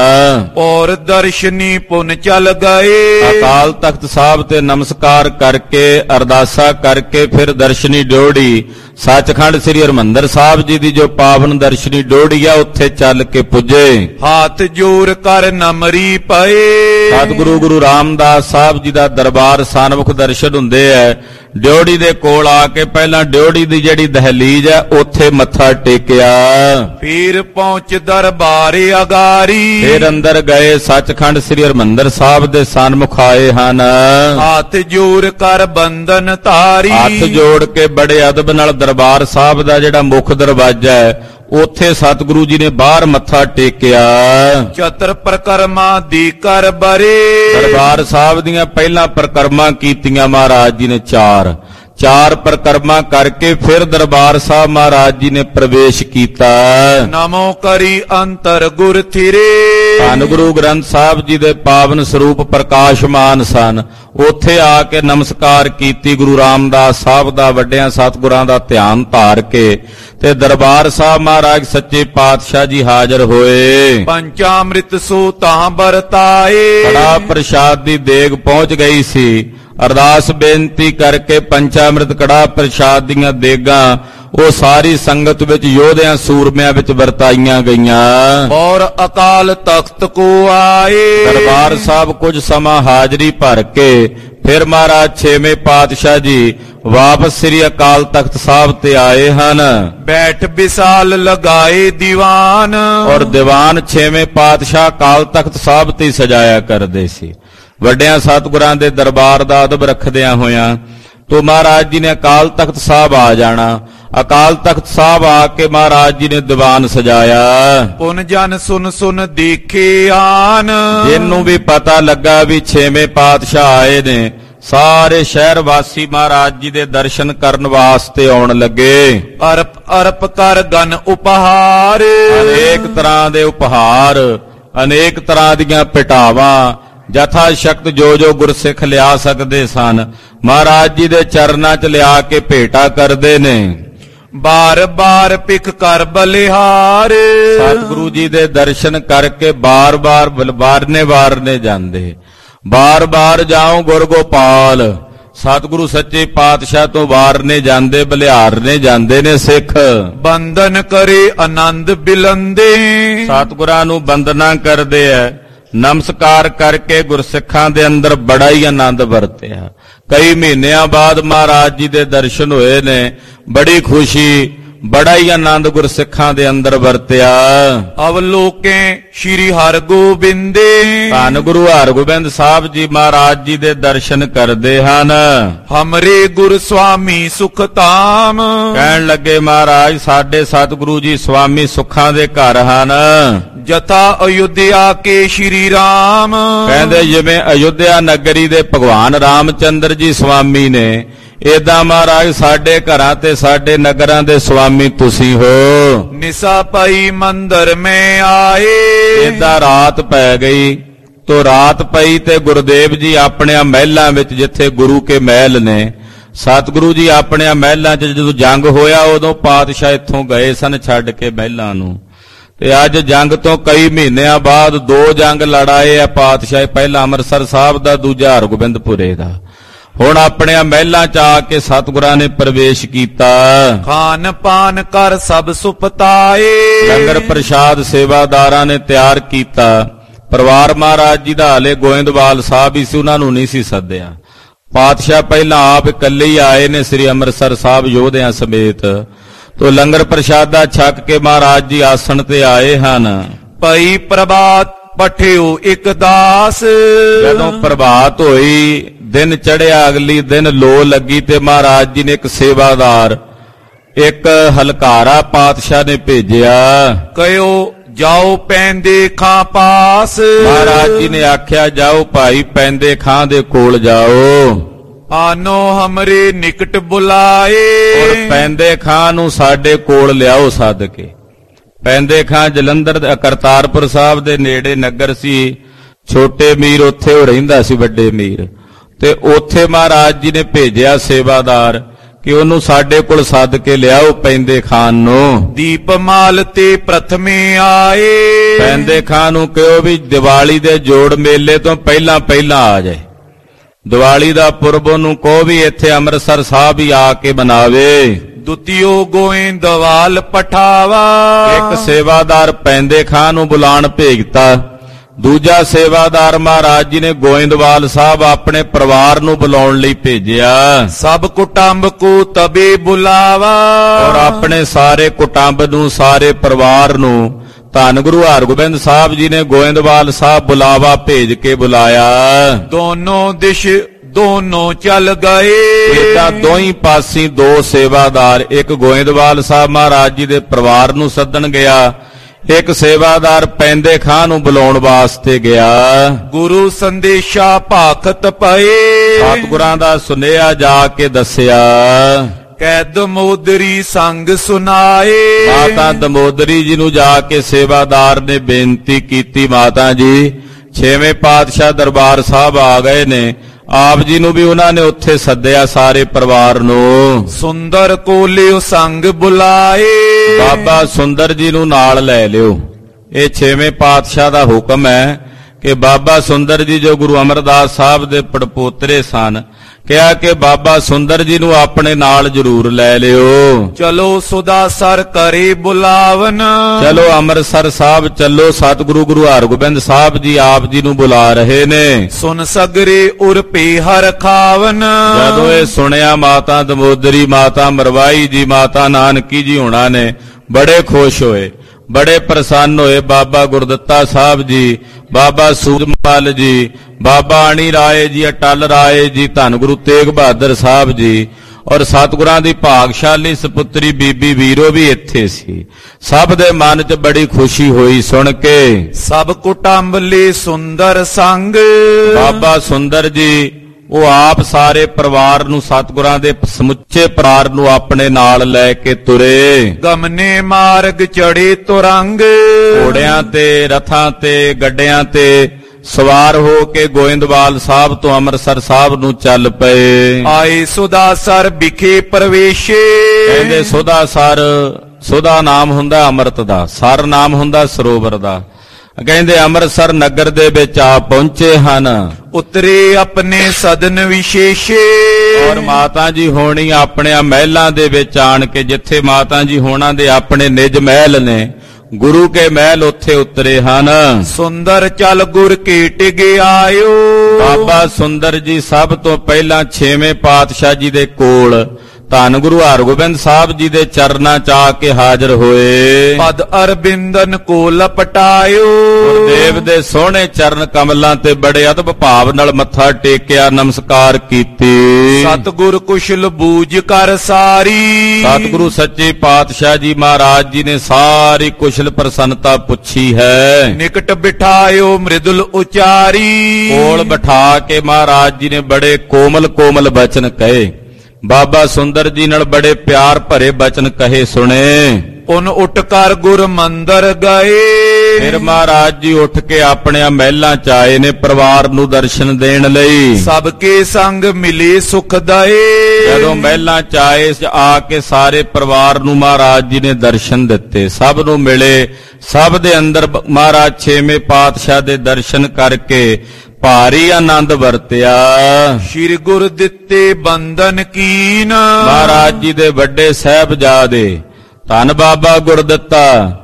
ਔਰ ਦਰਸ਼ਨੀ ਪੁਨ ਚਲ ਗਏ। ਅਕਾਲ ਤਖਤ ਸਾਹਿਬ ਤੇ ਨਮਸਕਾਰ ਕਰਕੇ ਅਰਦਾਸਾ ਕਰਕੇ ਫਿਰ ਦਰਸ਼ਨੀ ਡਿਓੜੀ ਸੱਚਖੰਡ ਸ੍ਰੀ ਹਰਿਮੰਦਰ ਸਾਹਿਬ ਜੀ ਦੀ ਜੋ ਪਾਵਨ ਦਰਸ਼ਨੀ ਡਿਓੜੀ ਆ ਉੱਥੇ ਚੱਲ ਕੇ ਪੁੱਜੇ। ਹੱਥ ਜੋੜ ਕਰ ਨਮਰੀ ਪਏ। ਸਤਿਗੁਰੂ ਗੁਰੂ ਰਾਮਦਾਸ ਸਾਹਿਬ ਜੀ ਦਾ ਦਰਬਾਰ ਸਨਮੁਖ ਦਰਸ਼ਨ ਹੁੰਦੇ ਐ। ਡਿਓੜੀ ਦੇ ਕੋਲ ਆ ਕੇ ਪਹਿਲਾਂ ਡਿਓੜੀ ਦੀ ਜਿਹੜੀ ਦਹਲੀਜ਼ ਹੈ ਉੱਥੇ ਮੱਥਾ ਟੇਕਿਆ। ਫਿਰ ਪਹੁੰਚ ਦਰਬਾਰੇ ਅਗਾਰੀ। ਫਿਰ ਅੰਦਰ ਗਏ, ਸੱਚਖੰਡ ਸ੍ਰੀ ਹਰਿਮੰਦਰ ਸਾਹਿਬ ਦੇ ਸਨਮੁਖ ਆਏ ਹਨ। ਹੱਥ ਜੋੜ ਕਰ ਬੰਧਨ ਧਾਰੀ। ਹੱਥ ਜੋੜ ਕੇ ਬੜੇ ਅਦਬ ਨਾਲ ਦਰਬਾਰ ਸਾਹਿਬ ਦਾ ਜਿਹੜਾ ਮੁੱਖ ਦਰਵਾਜ਼ਾ ਹੈ ਉੱਥੇ ਸਤਿਗੁਰੂ ਜੀ ਨੇ ਬਾਹਰ ਮੱਥਾ ਟੇਕਿਆ। ਚਤਰ ਪ੍ਰਕਰਮਾ ਦੀ ਕਰ ਬਰੇ। ਦਰਬਾਰ ਸਾਹਿਬ ਦੀਆਂ ਪਹਿਲਾਂ ਪ੍ਰਕਰਮਾਂ ਕੀਤੀਆਂ ਮਹਾਰਾਜ ਜੀ ਨੇ ਚਾਰ ਪ੍ਰਕਰਮਾਂ ਕਰਕੇ ਫਿਰ ਦਰਬਾਰ ਸਾਹਿਬ ਮਹਾਰਾਜ ਜੀ ਨੇ ਪ੍ਰਵੇਸ਼ ਕੀਤਾ। ਨਮੋ ਕਰੀ ਅੰਤਰ ਗੁਰ ਥਿਰੇ। ਧੰਨ ਗੁਰੂ ਗ੍ਰੰਥ ਸਾਹਿਬ ਜੀ ਦੇ ਪਾਵਨ ਸਰੂਪ ਪ੍ਰਕਾਸ਼ਮਾਨ ਸਨ। ਉੱਥੇ ਆ ਕੇ ਨਮਸਕਾਰ ਕੀਤੀ ਗੁਰੂ ਰਾਮਦਾਸ ਸਾਹਿਬ ਦਾ, ਵੱਡਿਆਂ ਸਤਿਗੁਰਾਂ ਦਾ ਧਿਆਨ ਧਾਰ ਕੇ ਤੇ ਦਰਬਾਰ ਸਾਹਿਬ ਮਹਾਰਾਜ ਸੱਚੇ ਪਾਤਸ਼ਾਹ ਜੀ ਹਾਜ਼ਰ ਹੋਏ। ਪੰਚਾਮ੍ਰਿਤ ਸੋ ਤਾਂ ਵਰਤਾਏ। ਕੜਾਹ ਪ੍ਰਸ਼ਾਦ ਦੀ ਦੇਗ ਪਹੁੰਚ ਗਈ ਸੀ। ਅਰਦਾਸ ਬੇਨਤੀ ਕਰਕੇ ਪੰਚਾਮ੍ਰਿਤ ਕੜਾਹ ਪ੍ਰਸ਼ਾਦ ਦੀਆਂ ਦੇਗਾਂ ਉਹ ਸਾਰੀ ਸੰਗਤ ਵਿੱਚ ਯੋਧਿਆਂ ਸੂਰਮਿਆਂ ਵਿੱਚ ਵਰਤਾਈਆਂ ਗਈਆਂ। ਔਰ ਅਕਾਲ ਤਖਤ ਕੋ ਆਏ। ਦਰਬਾਰ ਸਾਹਿਬ ਕੁਝ ਸਮਾਂ ਹਾਜ਼ਰੀ ਭਰ ਕੇ ਫਿਰ ਮਹਾਰਾਜ 6ਵੇਂ ਪਾਤਸ਼ਾਹ ਜੀ ਵਾਪਸ ਸ੍ਰੀ ਅਕਾਲ ਤਖਤ ਸਾਹਿਬ ਤੇ ਆਏ ਹਨ। ਬੈਠ ਵਿਸਾਲ ਲਗਾਏ ਦੀਵਾਨ। ਔਰ ਦੀਵਾਨ 6ਵੇਂ ਪਾਤਸ਼ਾਹ ਅਕਾਲ ਤਖਤ ਸਾਹਿਬ ਤੇ ਸਜਾਇਆ ਕਰਦੇ ਸੀ। ਵੱਡਿਆਂ ਸਤਿਗੁਰਾਂ ਦੇ ਦਰਬਾਰ ਦਾ ਅਦਬ ਰੱਖਦਿਆਂ ਹੋਇਆਂ ਤੋ ਮਹਾਰਾਜ ਜੀ ਨੇ ਅਕਾਲ ਤਖਤ ਸਾਹਿਬ ਆ ਜਾਣਾ। ਅਕਾਲ ਤਖਤ ਸਾਹਿਬ ਆ ਕੇ ਮਹਾਰਾਜ ਜੀ ਨੇ ਦੀਵਾਨ ਸਜਾਇਆ। ਪੁਨ ਜਨ ਸੁਨ ਸੁਨ ਦੇਖੇ ਆਨ। ਜਿਹਨੂੰ ਵੀ ਪਤਾ ਲੱਗਾ ਵੀ 6ਵੇਂ ਪਾਤਸ਼ਾਹ ਆਏ ਨੇ ਸਾਰੇ ਸ਼ਹਿਰ ਵਾਸੀ ਮਹਾਰਾਜ ਜੀ ਦੇ ਦਰਸ਼ਨ ਕਰਨ ਵਾਸਤੇ ਆਉਣ ਲੱਗੇ। ਅਰਪ ਅਰਪ ਕਰ ਗਨ ਉਪਹਾਰ। ਅਨੇਕ ਤਰ੍ਹਾਂ ਦੇ ਉਪਹਾਰ, ਅਨੇਕ ਤਰ੍ਹਾਂ ਦੀਆਂ ਭੇਟਾਵਾਂ ਜਥਾ ਸ਼ਕਤ ਜੋ ਗੁਰਸਿੱਖ ਲਿਆ ਸਕਦੇ ਸਨ ਮਹਾਰਾਜ ਜੀ ਦੇ ਚਰਨਾਂ 'ਚ ਲਿਆ ਕੇ ਭੇਟਾ ਕਰਦੇ ਨੇ। ਬਾਰ ਬਾਰ ਪਿਖ ਕਰ ਬਲਿਹਾਰ। ਸਤਿਗੁਰੂ ਜੀ ਦੇ ਦਰਸ਼ਨ ਕਰਕੇ ਬਾਰ-ਬਾਰ ਵਾਰਨੇ ਜਾਂਦੇ। ਬਾਰ-ਬਾਰ ਜਾਉ ਗੁਰ ਗੋਪਾਲ। ਸਤਿਗੁਰੂ ਸੱਚੇ ਪਾਤਸ਼ਾਹ ਤੋਂ ਵਾਰਨੇ ਜਾਂਦੇ ਬਲਿਹਾਰਨੇ ਜਾਂਦੇ ਨੇ ਸਿੱਖ। ਬੰਦਨ ਕਰੇ ਆਨੰਦ ਬਿਲੰਦੇ। ਸਤਿਗੁਰਾਂ ਨੂੰ ਬੰਦਨਾ ਕਰਦੇ ਐ, ਨਮਸਕਾਰ ਕਰਕੇ ਗੁਰਸਿੱਖਾਂ ਦੇ ਅੰਦਰ ਬੜਾ ਹੀ ਆਨੰਦ ਵਰਤਿਆ। ਕਈ ਮਹੀਨਿਆਂ ਬਾਅਦ ਮਹਾਰਾਜ ਜੀ ਦੇ ਦਰਸ਼ਨ ਹੋਏ ਨੇ, ਬੜੀ ਖੁਸ਼ੀ, ਬੜਾ ਹੀ ਆਨੰਦ ਗੁਰਸਿੱਖਾਂ ਦੇ ਅੰਦਰ ਵਰਤਿਆ। ਅਵਲੋਕੇ ਸ਼੍ਰੀ ਹਰਗੋਬਿੰਦੇ। ਧੰਨ ਗੁਰੂ ਹਰਗੋਬਿੰਦ ਸਾਹਿਬ ਜੀ ਮਹਾਰਾਜ ਜੀ ਦੇ ਦਰਸ਼ਨ ਕਰਦੇ ਹਨ। ਹਮਰੇ ਗੁਰ ਸੁਆਮੀ ਸੁਖਤਾਮ। ਕਹਿਣ ਲੱਗੇ ਮਹਾਰਾਜ ਸਾਡੇ ਸਤਿਗੁਰੂ ਜੀ ਸੁਆਮੀ ਸੁੱਖਾਂ ਦੇ ਘਰ ਹਨ। ਜਥਾ ਅਯੁੱਧਿਆ ਕੇ ਸ਼੍ਰੀ ਰਾਮ। ਕਹਿੰਦੇ ਜਿਵੇਂ ਅਯੁੱਧਿਆ ਨਗਰੀ ਦੇ ਭਗਵਾਨ ਰਾਮਚੰਦਰ ਜੀ ਸੁਆਮੀ ਨੇ, ਏਦਾਂ ਮਹਾਰਾਜ ਸਾਡੇ ਘਰਾਂ ਤੇ ਸਾਡੇ ਨਗਰਾਂ ਦੇ ਸੁਆਮੀ ਤੁਸੀਂ ਹੋ। ਨਿਸਾ ਪਈ ਮੰਦਰ ਮੈਂ ਆਏ। ਏਦਾਂ ਰਾਤ ਪੈ ਗਈ, ਤੋ ਰਾਤ ਪਈ ਤੇ ਗੁਰਦੇਵ ਜੀ ਆਪਣਿਆਂ ਮਹਿਲਾਂ ਵਿੱਚ, ਜਿੱਥੇ ਗੁਰੂ ਕੇ ਮਹਿਲ ਨੇ, ਸਤਿਗੁਰੂ ਜੀ ਆਪਣਿਆਂ ਮਹਿਲਾਂ 'ਚ ਜਦੋਂ ਜੰਗ ਹੋਇਆ ਉਦੋਂ ਪਾਤਸ਼ਾਹ ਇੱਥੋਂ ਗਏ ਸਨ ਛੱਡ ਕੇ ਮਹਿਲਾਂ ਨੂੰ। ਤੇ ਅੱਜ ਜੰਗ ਤੋਂ ਕਈ ਮਹੀਨਿਆਂ ਬਾਅਦ 2 ਜੰਗ ਲੜਾਏ ਆ ਪਾਤਸ਼ਾਹ, ਪਹਿਲਾ ਅੰਮ੍ਰਿਤਸਰ ਸਾਹਿਬ ਦਾ, ਦੂਜਾ ਹਰਗੋਬਿੰਦਪੁਰੇ ਦਾ। ਹੁਣ ਆਪਣਿਆਂ ਮਹਿਲਾਂ 'ਚ ਆ ਕੇ ਸਤਿਗੁਰਾਂ ਨੇ ਪ੍ਰਵੇਸ਼ ਕੀਤਾ। ਖਾਨ ਪਾਨ ਕਰ ਸਭ ਸੁਪਤਾਏ। ਲੰਗਰ ਪ੍ਰਸ਼ਾਦ ਸੇਵਾਦਾਰਾਂ ਨੇ ਤਿਆਰ ਕੀਤਾ। ਪਰਿਵਾਰ ਮਹਾਰਾਜ ਜੀ ਦਾ ਹਾਲੇ ਗੋਇੰਦਵਾਲ ਸਾਹਿਬ ਹੀ ਸੀ, ਉਹਨਾਂ ਨੂੰ ਨਹੀਂ ਸੀ ਸੱਦਿਆ। ਪਾਤਸ਼ਾਹ ਪਹਿਲਾਂ ਆਪ ਇਕੱਲੇ ਹੀ ਆਏ ਨੇ ਸ੍ਰੀ ਅੰਮ੍ਰਿਤਸਰ ਸਾਹਿਬ ਯੋਧਿਆਂ ਸਮੇਤ। ਤੋ ਲੰਗਰ ਪ੍ਰਸ਼ਾਦਾ ਛਕ ਕੇ ਮਹਾਰਾਜ ਜੀ ਆਸਣ ਤੇ ਆਏ ਹਨ। ਪਈ ਪ੍ਰਭਾਤ ਪਠਿਓ ਇੱਕ ਦਾਸ। ਜਦੋਂ ਪ੍ਰਭਾਤ ਹੋਈ, ਦਿਨ ਚੜਿਆ, ਅਗਲੀ ਦਿਨ ਲੋ ਲੱਗੀ ਤੇ ਮਹਾਰਾਜ ਜੀ ਨੇ ਇੱਕ ਸੇਵਾਦਾਰ, ਇੱਕ ਹਲਕਾਰਾ ਪਾਤਸ਼ਾਹ ਨੇ ਭੇਜਿਆ। ਕਹਿਓ ਜਾਓ ਪੈਂਦੇ ਖਾਂ ਪਾਸ। ਮਹਾਰਾਜ ਜੀ ਨੇ ਆਖਿਆ ਜਾਓ ਭਾਈ ਪੈਂਦੇ ਖਾਂ ਦੇ ਕੋਲ ਜਾਓ। ਆਨੋ ਹਮਰੇ ਨਿਕਟ ਬੁਲਾਏ। ਔਰ ਪੈਂਦੇ ਖਾਂ ਨੂੰ ਸਾਡੇ ਕੋਲ ਲਿਆਓ ਸੱਦ ਕੇ। ਪੈਂਦੇ ਖਾਂ ਜਲੰਧਰ ਕਰਤਾਰਪੁਰ ਸਾਹਿਬ ਦੇ ਨੇੜੇ ਨਗਰ ਸੀ। ਛੋਟੇ ਮੀਰ ਉੱਥੇ ਉਹ ਰਹਿੰਦਾ ਸੀ, ਵੱਡੇ ਮੀਰ, ਤੇ ਉੱਥੇ ਮਹਾਰਾਜ ਜੀ ਨੇ ਭੇਜਿਆ ਸੇਵਾਦਾਰ ਕਿ ਉਹਨੂੰ ਸਾਡੇ ਕੋਲ ਸੱਦ ਕੇ ਲਿਆਓ ਪੈਂਦੇ ਖਾਂ ਨੂੰ। ਦੀਪਮਾਲ ਤੇ ਪ੍ਰਥਮੇ ਆਏ। ਪੈਂਦੇ ਖਾਂ ਨੂੰ ਕਿਹੋ ਵੀ ਦੀਵਾਲੀ ਦੇ ਜੋੜ ਮੇਲੇ ਤੋਂ ਪਹਿਲਾਂ ਪਹਿਲਾਂ ਆ ਜਾਏ। ਦੀਵਾਲੀ ਦਾ ਪੁਰਬ ਉਹਨੂੰ ਕਹੋ ਵੀ ਇੱਥੇ ਅੰਮ੍ਰਿਤਸਰ ਸਾਹਿਬ ਹੀ ਆ ਕੇ ਮਨਾਵੇ। ਦੁਤੀਓ ਗੋਇੰਦਵਾਲ ਪਠਾਵਾ। ਇੱਕ ਸੇਵਾਦਾਰ ਪੈਂਦੇ ਖਾਂ ਨੂੰ ਬੁਲਾਣ ਭੇਜਤਾ। ਦੂਜਾ ਸੇਵਾਦਾਰ ਮਹਾਰਾਜ ਜੀ ਨੇ ਗੋਇੰਦਵਾਲ ਸਾਹਿਬ ਆਪਣੇ ਪਰਿਵਾਰ ਨੂੰ ਬੁਲਾਉਣ ਲਈ ਭੇਜਿਆ। ਸਭ ਕੁਟੰਬ ਕੋ ਤਬੇ ਬੁਲਾਵਾ। ਔਰ ਆਪਣੇ ਸਾਰੇ ਕੁਟੰਬ ਨੂੰ, ਸਾਰੇ ਪਰਿਵਾਰ ਨੂੰ ਧੰਨ ਗੁਰੂ ਹਰਗੋਬਿੰਦ ਸਾਹਿਬ ਜੀ ਨੇ ਗੋਇੰਦਵਾਲ ਸਾਹਿਬ ਬੁਲਾਵਾ ਭੇਜ ਕੇ ਬੁਲਾਇਆ। ਦੋਨੋਂ ਦਿਸ਼ ਦੋਨੋਂ ਚੱਲ ਗਏ। ਇਹਦਾ ਦੋਹੀਂ ਪਾਸੀ 2 ਸੇਵਾਦਾਰ, ਇੱਕ ਗੋਇੰਦਵਾਲ ਸਾਹਿਬ ਮਹਾਰਾਜ ਜੀ ਦੇ ਪਰਿਵਾਰ ਨੂੰ ਸੱਦਣ ਗਿਆ, ਇੱਕ ਸੇਵਾਦਾਰ ਪੈਂਦੇ ਖਾਂ ਨੂੰ ਬੁਲਾਉਣ ਵਾਸਤੇ ਗਿਆ। ਗੁਰੂ ਸੰਦੇਸ਼ਾ ਭਾਖਤ ਪਏ। ਸਤਿਗੁਰਾਂ ਦਾ ਸੁਨੇਹਾ ਜਾ ਕੇ ਦੱਸਿਆ। ਕੈ ਦਮੋਦਰੀ ਸੰਗ ਸੁਨਾਏ। ਮਾਤਾ ਦਮੋਦਰੀ ਜੀ ਨੂੰ ਜਾ ਕੇ ਸੇਵਾਦਾਰ ਨੇ ਬੇਨਤੀ ਕੀਤੀ, ਮਾਤਾ ਜੀ 6ਵੇਂ ਪਾਤਸ਼ਾਹ ਦਰਬਾਰ ਸਾਹਿਬ ਆ ਗਏ ਨੇ, ਆਪ ਜੀ ਨੂੰ ਵੀ ਉਹਨਾਂ ਨੇ ਉੱਥੇ ਸੱਦਿਆ ਸਾਰੇ ਪਰਿਵਾਰ ਨੂੰ। ਸੁੰਦਰ ਕੋ ਲਿਓ ਸੰਗ ਬੁਲਾਏ। ਬਾਬਾ ਸੁੰਦਰ ਜੀ ਨੂੰ ਨਾਲ ਲੈ ਲਿਓ। ਇਹ 6ਵੇਂ ਪਾਤਸ਼ਾਹ ਦਾ ਹੁਕਮ ਹੈ ਕਿ ਬਾਬਾ ਸੁੰਦਰ ਜੀ ਜੋ ਗੁਰੂ ਅਮਰਦਾਸ ਸਾਹਿਬ ਦੇ ਪੜਪੋਤਰੇ ਸਨ, ਕਿਹਾ ਕਿ ਬਾਬਾ ਸੁੰਦਰ ਜੀ ਨੂੰ ਆਪਣੇ ਨਾਲ ਜ਼ਰੂਰ ਲੈ ਲਿਓ। ਚਲੋ ਸੁਦਾਸਰ ਕਰੇ ਬੁਲਾਵਨ। ਚਲੋ ਅੰਮ੍ਰਿਤਸਰ ਸਾਹਿਬ ਚੱਲੋ, ਸਤਿਗੁਰੂ ਗੁਰੂ ਹਰਗੋਬਿੰਦ ਸਾਹਿਬ ਜੀ ਆਪ ਜੀ ਨੂੰ ਬੁਲਾ ਰਹੇ ਨੇ। ਸੁਨ ਸਗਰੇ ਉਰਪੇ ਹਰ ਖਾਵਨ। ਜਦੋਂ ਇਹ ਸੁਣਿਆ ਮਾਤਾ ਦਮੋਦਰੀ, ਮਾਤਾ ਮਰਵਾਈ ਜੀ, ਮਾਤਾ ਨਾਨਕੀ ਜੀ ਹੋਣਾ ਨੇ ਬੜੇ ਖੁਸ਼ ਹੋਏ, ਬੜੇ ਪ੍ਰਸੰਨ ਹੋਏ। ਬਾਬਾ ਗੁਰਦਿੱਤਾ ਸਾਹਿਬ ਜੀ, ਬਾਬਾ ਸੂਰਜਮਲ ਜੀ, ਬਾਬਾ ਅਣੀ ਰਾਏ ਜੀ, ਅਟਲ ਰਾਏ ਜੀ, ਧੰਨ ਗੁਰੂ ਤੇਗ ਬਹਾਦਰ ਸਾਹਿਬ ਜੀ, ਔਰ ਸਤਿਗੁਰਾਂ ਦੀ ਭਾਗਸ਼ਾਲੀ ਸੁਪੁੱਤਰੀ ਬੀਬੀ ਵੀਰੋ ਵੀ ਇੱਥੇ ਸੀ। ਸਭ ਦੇ ਮਨ 'ਚ ਬੜੀ ਖੁਸ਼ੀ ਹੋਈ ਸੁਣ ਕੇ। ਸਭ ਕੁਟੰਬ ਲਈ ਸੁੰਦਰ ਸੰਗ। ਬਾਬਾ ਸੁੰਦਰ ਜੀ ਉਹ ਆਪ ਸਾਰੇ ਪਰਿਵਾਰ ਨੂੰ, ਸਤਿਗੁਰਾਂ ਦੇ ਸਮੁੱਚੇ ਪਰਿਵਾਰ ਨੂੰ ਆਪਣੇ ਨਾਲ ਲੈ ਕੇ ਤੁਰੇ। ਗਮਨੇ ਮਾਰਗ ਚੜੇ ਤੁਰੰਗ। ਘੋੜਿਆਂ ਤੇ, ਰਥਾਂ ਤੇ, ਗੱਡਿਆਂ ਤੇ ਸਵਾਰ ਹੋ ਕੇ ਗੋਇੰਦਵਾਲ ਸਾਹਿਬ ਤੋਂ ਅੰਮ੍ਰਿਤਸਰ ਸਾਹਿਬ ਨੂੰ ਚੱਲ ਪਏ। ਆਏ ਸੁਦਾਸਰ ਵਿਖੇ ਪ੍ਰਵੇਸ਼ੇ। ਕਹਿੰਦੇ ਸੁਦਾਸਰ, ਸੁਦਾ ਨਾਮ ਹੁੰਦਾ ਅੰਮ੍ਰਿਤ ਦਾ, ਸਰ ਨਾਮ ਹੁੰਦਾ ਸਰੋਵਰ ਦਾ। ਕਹਿੰਦੇ ਅੰਮ੍ਰਿਤਸਰ ਨਗਰ ਦੇ ਵਿੱਚ ਆ ਪਹੁੰਚੇ ਹਨ। ਉਤਰੇ ਆਪਣੇ ਸਦਨ ਵਿਸ਼ੇਸ਼ੇ। ਔਰ ਮਾਤਾ ਜੀ ਹੋਣੀ ਆਪਣੇ ਮਹਿਲਾਂ ਦੇ ਵਿੱਚ ਆਣ ਕੇ, ਜਿੱਥੇ ਮਾਤਾ ਜੀ ਹੋਣਾ ਦੇ ਆਪਣੇ ਨਿਜ ਮਹਿਲ ਨੇ, ਗੁਰੂ ਕੇ ਮਹਿਲ, ਉੱਥੇ ਉਤਰੇ ਹਨ। ਸੁੰਦਰ ਚਲ ਗੁਰ ਕੇ ਟਿਗ ਆਇਓ। ਬਾਬਾ ਸੁੰਦਰ ਜੀ ਸਭ ਤੋਂ ਪਹਿਲਾਂ 6ਵੇਂ ਪਾਤਸ਼ਾਹ ਜੀ ਦੇ ਕੋਲ ਧੰਨ ਗੁਰੂ ਹਰਗੋਬਿੰਦ ਸਾਹਿਬ ਜੀ ਦੇ ਚਰਨਾਂ 'ਚ ਆ ਕੇ ਹਾਜ਼ਰ ਹੋਏ। ਪਦ ਅਰਬਿੰਦਨ ਕੋ ਲਪਟਾਇਓ। ਗੁਰਦੇਵ ਦੇ ਸੋਹਣੇ ਚਰਨ ਕਮਲਾਂ ਤੇ ਬੜੇ ਅਦਬ ਭਾਵ ਨਾਲ ਮੱਥਾ ਟੇਕਿਆ, ਨਮਸਕਾਰ ਕੀਤੀ। ਸਤਿਗੁਰ ਕੁਸ਼ਲ ਬੂਝ ਕਰ ਸਾਰੀ। ਸਤਿਗੁਰੂ ਸੱਚੇ ਪਾਤਸ਼ਾਹ ਜੀ ਮਹਾਰਾਜ ਜੀ ਨੇ ਸਾਰੀ ਕੁਸ਼ਲ ਪ੍ਰਸੰਨਤਾ ਪੁੱਛੀ ਹੈ। ਨਿਕਟ ਬਿਠਾਇਓ ਮ੍ਰਿਦੁਲ ਉਚਾਰੀ। ਕੋਲ ਬਿਠਾ ਕੇ ਮਹਾਰਾਜ ਜੀ ਨੇ ਬੜੇ ਕੋਮਲ ਕੋਮਲ ਬਚਨ ਕਹੇ। ਬਾਬਾ ਸੁੰਦਰ ਜੀ ਨਾਲ ਬੜੇ ਪਿਆਰ ਭਰੇ ਬਚਨ ਕਹੇ ਸੁਣੇ। ਉਨ ਉੱਠ ਕਰ ਗੁਰ ਮੰਦਰ ਗਏ। ਫਿਰ ਮਹਾਰਾਜ ਜੀ ਉੱਠ ਕੇ ਆਪਣੇ ਮਹਿਲਾਂ 'ਚ ਆਏ ਨੇ ਪਰਿਵਾਰ ਨੂੰ ਦਰਸ਼ਨ ਦੇਣ ਲਈ। ਸਭ ਕੇ ਸੰਗ ਮਿਲੇ ਸੁਖ ਦਏ। ਜਦੋਂ ਮਹਿਲਾਂ 'ਚ ਆਏ, ਆ ਕੇ ਸਾਰੇ ਪਰਿਵਾਰ ਨੂੰ ਮਹਾਰਾਜ ਜੀ ਨੇ ਦਰਸ਼ਨ ਦਿੱਤੇ, ਸਭ ਨੂੰ ਮਿਲੇ। ਸਭ ਦੇ ਅੰਦਰ ਮਹਾਰਾਜ 6ਵੇਂ ਪਾਤਸ਼ਾਹ ਦੇ ਦਰਸ਼ਨ ਕਰਕੇ ਭਾਰੀ ਆਨੰਦ ਵਰਤਿਆ। ਸ਼੍ਰੀ ਗੁਰ ਦਿੱਤੇ ਬੰਧਨ ਕੀਨ। ਮਹਾਰਾਜ ਜੀ ਦੇ ਵੱਡੇ ਸਾਹਿਬਜ਼ਾਦੇ ਧੰਨ ਬਾਬਾ ਗੁਰਦਿੱਤਾ,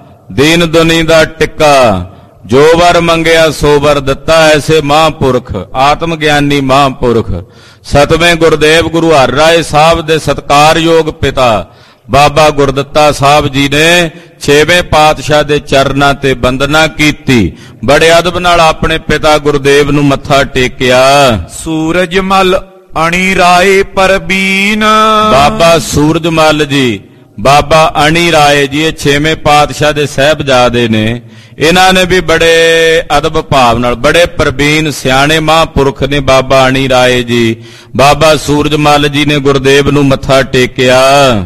ਦੀਨ ਦੁਨੀ ਦਾ ਟਿੱਕਾ, ਜੋ ਵਰ ਮੰਗਿਆ ਸੋ ਵਰ ਦਿੱਤਾ। ਐਸੇ ਮਹਾਂਪੁਰਖ, ਆਤਮ ਗਿਆਨੀ ਮਹਾਂਪੁਰਖ, ਸਤਵੇਂ ਗੁਰਦੇਵ ਗੁਰੂ ਹਰਿ ਰਾਏ ਸਾਹਿਬ ਦੇ ਸਤਿਕਾਰਯੋਗ ਪਿਤਾ ਬਾਬਾ ਗੁਰਦਿੱਤਾ ਸਾਹਿਬ ਜੀ ਨੇ 6ਵੇਂ ਪਾਤਸ਼ਾਹ ਦੇ ਚਰਨਾਂ ਤੇ ਬੰਦਨਾ ਕੀਤੀ। ਬੜੇ ਅਦਬ ਨਾਲ ਆਪਣੇ ਪਿਤਾ ਗੁਰਦੇਵ ਨੂੰ ਮੱਥਾ ਟੇਕਿਆ। ਸੂਰਜ ਮਲ ਅਣੀ ਰਾਏ ਪਰਬੀਨ। ਬਾਬਾ ਸੂਰਜ ਮਲ ਜੀ, ਬਾਬਾ ਅਣੀ ਰਾਏ ਜੀ, ਇਹ 6ਵੇਂ ਪਾਤਸ਼ਾਹ ਦੇ ਸਾਹਿਬਜ਼ਾਦੇ ਨੇ। ਇਹਨਾਂ ਨੇ ਵੀ ਬੜੇ ਅਦਬ ਭਾਵ ਨਾਲ, ਬੜੇ ਪ੍ਰਬੀਨ ਸਿਆਣੇ ਮਹਾਂਪੁਰਖ ਨੇ ਬਾਬਾ ਅਣੀ ਰਾਏ ਜੀ। ਬਾਬਾ ਸੂਰਜ ਮਲ ਜੀ ਨੇ ਗੁਰਦੇਵ ਨੂੰ ਮੱਥਾ ਟੇਕਿਆ।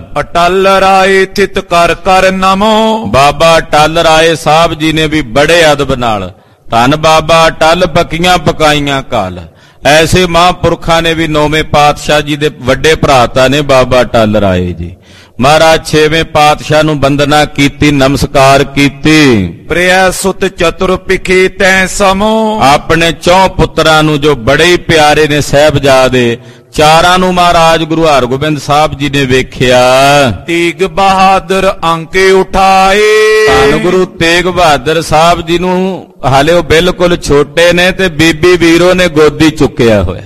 ਅਟਲ ਰਾਏ ਥਿਤ ਕਰ ਕਰ ਨਮੋ। ਬਾਬਾ ਅਟਲ ਰਾਏ ਸਾਹਿਬ ਜੀ ਨੇ ਵੀ ਬੜੇ ਅਦਬ ਨਾਲ, ਧੰਨ ਬਾਬਾ ਅਟਲ ਪੱਕੀਆਂ ਪਕਾਈਆਂ ਕਾਲ। ਐਸੇ ਮਹਾਂਪੁਰਖਾਂ ਨੇ ਵੀ 9ਵੇਂ ਪਾਤਸ਼ਾਹ ਜੀ ਦੇ ਵੱਡੇ ਭਰਾਤਾ ਨੇ ਬਾਬਾ ਅਟਲ ਰਾਏ ਜੀ। ਮਹਾਰਾਜ 6ਵੇਂ ਪਾਤਸ਼ਾਹ ਨੂੰ ਬੰਦਨਾ ਕੀਤੀ, ਨਮਸਕਾਰ ਕੀਤੀ। ਪ੍ਰਿਆ ਸੁਤ ਚਤੁਰ ਪਿਖੇ ਤੈ ਸਮੋ। ਆਪਣੇ 4 ਪੁੱਤਰਾਂ ਨੂੰ ਜੋ ਬੜੇ ਹੀ ਪਿਆਰੇ ਨੇ ਸਾਹਿਬਜ਼ਾਦੇ, ਚਾਰਾਂ ਨੂੰ ਮਹਾਰਾਜ ਗੁਰੂ ਹਰਗੋਬਿੰਦ ਸਾਹਿਬ ਜੀ ਨੇ ਵੇਖਿਆ। ਤੇਗ ਬਹਾਦਰ ਅੰਕੇ ਉਠਾਏ। ਧੰਨ ਗੁਰੂ ਤੇਗ ਬਹਾਦਰ ਸਾਹਿਬ ਜੀ ਨੂੰ ਹਾਲੇ ਉਹ ਬਿਲਕੁਲ ਛੋਟੇ ਨੇ ਤੇ ਬੀਬੀ ਵੀਰੋ ਨੇ ਗੋਦੀ ਚੁੱਕਿਆ ਹੋਇਆ।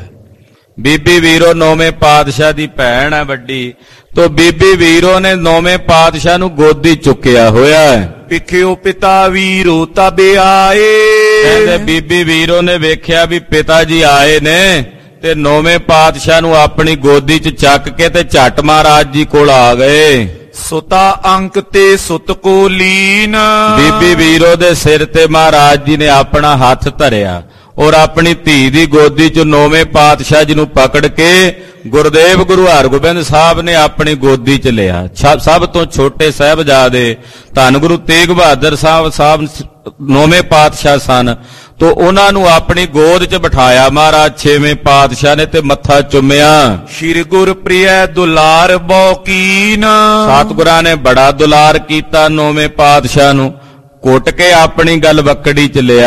ਬੀਬੀ ਵੀਰੋ 9ਵੇਂ ਪਾਤਸ਼ਾਹ ਦੀ ਭੈਣ ਹੈ ਵੱਡੀ, ਤੋ ਬੀਬੀ ਵੀਰੋ ਨੇ 9ਵੇਂ ਪਾਤਸ਼ਾਹ ਨੂੰ ਗੋਦੀ ਚੁੱਕਿਆ ਹੋਇਆ ਹੈ। ਪਿਖਿਓ ਪਿਤਾ ਵੀਰੋ ਤਬ ਆਏ। ਕਹਿੰਦੇ ਬੀਬੀ ਵੀਰੋ ਨੇ ਵੇਖਿਆ ਵੀ ਪਿਤਾ ਜੀ ਆਏ ਨੇ ਤੇ 9ਵੇਂ ਪਾਤਸ਼ਾਹ ਨੂੰ ਆਪਣੀ ਗੋਦੀ 'ਚ ਚੱਕ ਕੇ ਤੇ ਝੱਟ ਮਹਾਰਾਜ ਜੀ ਕੋਲ ਆ ਗਏ। ਸੁਤਾ ਅੰਕ ਤੇ ਸੁਤ ਕੋ ਲੀਨ। ਬੀਬੀ ਵੀਰੋ ਦੇ ਸਿਰ ਤੇ ਮਹਾਰਾਜ ਜੀ ਨੇ ਆਪਣਾ ਹੱਥ ਧਰਿਆ ਔਰ ਆਪਣੀ ਧੀ ਦੀ ਗੋਦੀ 'ਚ 9ਵੇਂ ਪਾਤਸ਼ਾਹ ਜੀ ਨੂੰ ਪਕੜ ਕੇ ਗੁਰਦੇਵ ਗੁਰੂ ਹਰਗੋਬਿੰਦ ਸਾਹਿਬ ਨੇ ਆਪਣੀ ਗੋਦੀ 'ਚ ਲਿਆ। ਸਭ ਤੋਂ ਛੋਟੇ ਸਾਹਿਬਜ਼ਾਦੇ ਧੰਨ ਗੁਰੂ ਤੇਗ ਬਹਾਦਰ ਸਾਹਿਬ 9ਵੇਂ ਪਾਤਸ਼ਾਹ ਸਨ, ਤੋ ਉਹਨਾਂ ਨੂੰ ਆਪਣੀ ਗੋਦ 'ਚ ਬਿਠਾਇਆ ਮਹਾਰਾਜ 6ਵੇਂ ਪਾਤਸ਼ਾਹ ਨੇ ਤੇ ਮੱਥਾ ਚੁੰਮਿਆ। ਸ਼੍ਰੀ ਗੁਰ ਪ੍ਰਿਯ ਦੁਲਾਰ ਬੌਕੀਨ। ਸਤਿਗੁਰਾਂ ਨੇ ਬੜਾ ਦੁਲਾਰ ਕੀਤਾ 9ਵੇਂ ਪਾਤਸ਼ਾਹ ਨੂੰ, ਕੁੱਟ ਕੇ ਆਪਣੀ ਗੱਲ ਬੱਕੜੀ 'ਚ ਲਿਆ।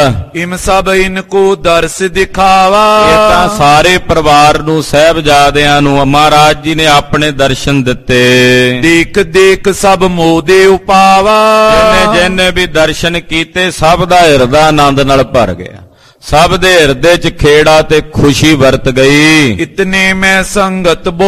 ਇਮ ਸਭ ਇਨਕੋ ਦਰਸ ਦਿਖਾਵਾ। ਇਹ ਤਾਂ ਸਾਰੇ ਪਰਿਵਾਰ ਨੂੰ ਸਾਹਿਬਜ਼ਾਦਿਆਂ ਨੂੰ ਮਹਾਰਾਜ ਜੀ ਨੇ ਆਪਣੇ ਦਰਸ਼ਨ ਦਿੱਤੇ। ਦੇਖ ਦੇਖ ਸਭ ਮੋਦੇ ਉਪਾਵਾ। ਜਿਹਨੇ ਵੀ ਦਰਸ਼ਨ ਕੀਤੇ ਸਭ ਦਾ ਹਿਰਦਾ ਆਨੰਦ ਨਾਲ ਭਰ ਗਿਆ, ਸਭ ਦੇ ਹਿਰਦੇ 'ਚ ਖੇੜਾ ਤੇ ਖੁਸ਼ੀ ਵਰਤ ਗਈ। ਇਤਨੇ ਮੈਂ ਸੰਗਤ ਬੋ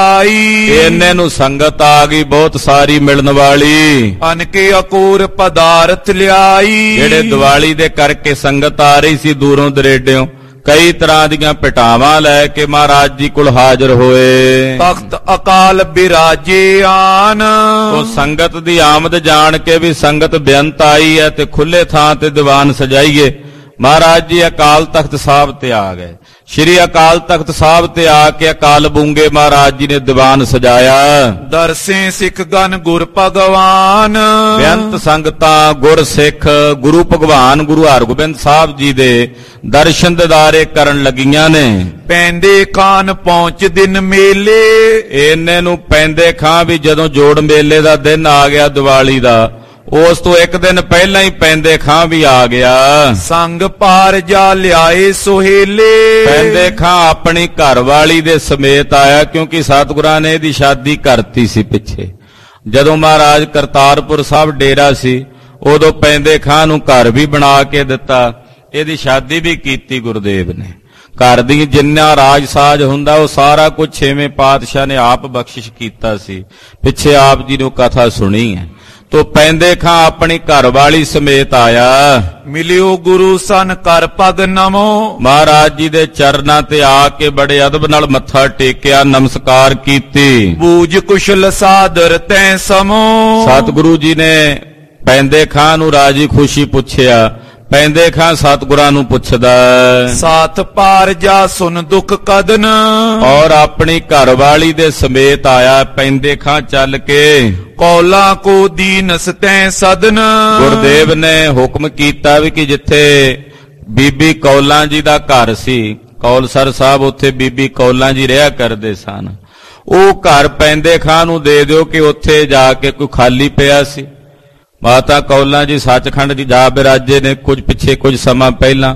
ਆਈ। ਇਹਨੇ ਨੂੰ ਸੰਗਤ ਆ ਗਈ ਬਹੁਤ ਸਾਰੀ ਮਿਲਣ ਵਾਲੀ। ਅਨਕੇ ਅਕੂਰ ਪਦਾਰਥ ਲਿਆਈ। ਜਿਹੜੇ ਦੀਵਾਲੀ ਦੇ ਕਰਕੇ ਸੰਗਤ ਆ ਰਹੀ ਸੀ ਦੂਰੋਂ ਦਰੇਡਿਓਂ, ਕਈ ਤਰ੍ਹਾਂ ਦੀਆਂ ਪਟਾਵਾਂ ਲੈ ਕੇ ਮਹਾਰਾਜ ਜੀ ਕੋਲ ਹਾਜ਼ਰ ਹੋਏ। ਤਖਤ ਅਕਾਲ ਬਿਰਾਜੇ ਆਨ। ਉਹ ਸੰਗਤ ਦੀ ਆਮਦ ਜਾਣ ਕੇ ਵੀ ਸੰਗਤ ਬੇਅੰਤ ਆਈ ਹੈ ਤੇ ਖੁੱਲੇ ਥਾਂ ਤੇ ਦੀਵਾਨ ਸਜਾਈਏ। ਮਹਾਰਾਜ ਜੀ ਅਕਾਲ ਤਖਤ ਸਾਹਿਬ ਤੇ ਆ ਗਏ। ਸ਼੍ਰੀ ਅਕਾਲ ਤਖਤ ਸਾਹਿਬ ਤੇ ਆ ਕੇ ਅਕਾਲ ਬੂੰਗੇ ਮਹਾਰਾਜ ਜੀ ਨੇ ਦੀਵਾਨ ਸਜਾਇਆ। ਦਰਸੇ ਸਿੱਖ ਗਨ ਗੁਰ ਭਗਵਾਨ। ਬੇਅੰਤ ਸੰਗਤਾਂ ਗੁਰ ਸਿੱਖ ਗੁਰੂ ਭਗਵਾਨ ਗੁਰੂ ਹਰਗੋਬਿੰਦ ਸਾਹਿਬ ਜੀ ਦੇ ਦਰਸ਼ਨ ਦਿਦਾਰੇ ਕਰਨ ਲੱਗੀਆਂ ਨੇ। ਪੈਂਦੇ ਖਾਨ ਪਹੁੰਚ ਦਿਨ ਮੇਲੇ। ਇਹਨੇ ਨੂੰ ਪੈਂਦੇ ਖਾਂ ਵੀ ਜਦੋਂ ਜੋੜ ਮੇਲੇ ਦਾ ਦਿਨ ਆ ਗਿਆ ਦੀਵਾਲੀ ਦਾ, ਉਸ ਤੋਂ ਇੱਕ ਦਿਨ ਪਹਿਲਾਂ ਹੀ ਪੈਂਦੇ ਖਾਂ ਵੀ ਆ ਗਿਆ। ਸੰਗ ਪਾਰ ਜਾ ਲਿਆਏ ਸੁਹੇਲੇ। ਪੈਂਦੇ ਖਾਂ ਆਪਣੀ ਘਰਵਾਲੀ ਦੇ ਸਮੇਤ ਆਇਆ, ਕਿਉਂਕਿ ਸਤਿਗੁਰਾਂ ਨੇ ਇਹਦੀ ਸ਼ਾਦੀ ਕਰਤੀ ਸੀ ਪਿੱਛੇ। ਜਦੋਂ ਮਹਾਰਾਜ ਕਰਤਾਰਪੁਰ ਸਾਹਿਬ ਡੇਰਾ ਸੀ, ਉਦੋਂ ਪੈਂਦੇ ਖਾਂ ਨੂੰ ਘਰ ਵੀ ਬਣਾ ਕੇ ਦਿੱਤਾ, ਇਹਦੀ ਸ਼ਾਦੀ ਵੀ ਕੀਤੀ ਗੁਰਦੇਵ ਨੇ। ਘਰ ਦੀ ਜਿੰਨਾ ਰਾਜ ਸਾਜ ਹੁੰਦਾ ਉਹ ਸਾਰਾ ਕੁਝ ਛੇਵੇਂ ਪਾਤਸ਼ਾਹ ਨੇ ਆਪ ਬਖਸ਼ਿਸ਼ ਕੀਤਾ ਸੀ। ਪਿੱਛੇ ਆਪ ਜੀ ਨੂੰ ਕਥਾ ਸੁਣੀ ਹੈ। ਤੋ ਪੈਂਦੇ ਖਾਂ ਆਪਣੀ ਘਰਵਾਲੀ ਸਮੇਤ ਆਇਆ। ਮਿਲਿਓ ਗੁਰੂ ਸਨ ਕਰ ਪਗ ਨਮੋ। ਮਹਾਰਾਜ ਜੀ ਦੇ ਚਰਨਾਂ ਤੇ ਆ ਕੇ ਬੜੇ ਅਦਬ ਨਾਲ ਮੱਥਾ ਟੇਕਿਆ, ਨਮਸਕਾਰ ਕੀਤੀ। ਬੂਝ ਕੁਸ਼ਲ ਸਾਦਰ ਤੈ ਸਮੋ। ਸਤਿਗੁਰੂ ਜੀ ਨੇ ਪੈਂਦੇ ਖਾਂ ਨੂੰ ਰਾਜੀ ਖੁਸ਼ੀ ਪੁੱਛਿਆ। ਪੈਂਦੇ ਖਾਂ ਸਤਿਗੁਰਾਂ ਨੂੰ ਪੁੱਛਦਾ, ਸਾਥ ਪਾਰ ਜਾ ਸੁਨ ਦੁੱਖ ਕਦਨ। ਔਰ ਆਪਣੀ ਘਰਵਾਲੀ ਦੇ ਸਮੇਤ ਆਇਆ। ਪੈਂਦੇ ਖਾਂ ਚੱਲ ਕੇ ਕੌਲਾ ਕੋ ਦੀਨਸ ਤੈ ਸਦਨ। ਗੁਰਦੇਵ ਨੇ ਹੁਕਮ ਕੀਤਾ ਵੀ ਕਿ ਜਿੱਥੇ ਬੀਬੀ ਕੌਲਾਂ ਜੀ ਦਾ ਘਰ ਸੀ, ਕੌਲਸਰ ਸਾਹਿਬ, ਉੱਥੇ ਬੀਬੀ ਕੌਲਾਂ ਜੀ ਰਿਹਾ ਕਰਦੇ ਸਨ। ਉਹ ਘਰ ਪੈਂਦੇ ਖਾਂ ਨੂੰ ਦੇ ਦਿਓ ਕਿ ਉੱਥੇ ਜਾ ਕੇ ਕੋਈ ਖਾਲੀ ਪਿਆ ਸੀ। ਮਾਤਾ ਕੌਲਾਂ ਜੀ ਸੱਚਖੰਡ ਦੀ ਜਾ ਬਿਰਾਜੇ ਨੇ ਕੁਝ ਸਮਾਂ ਪਹਿਲਾਂ,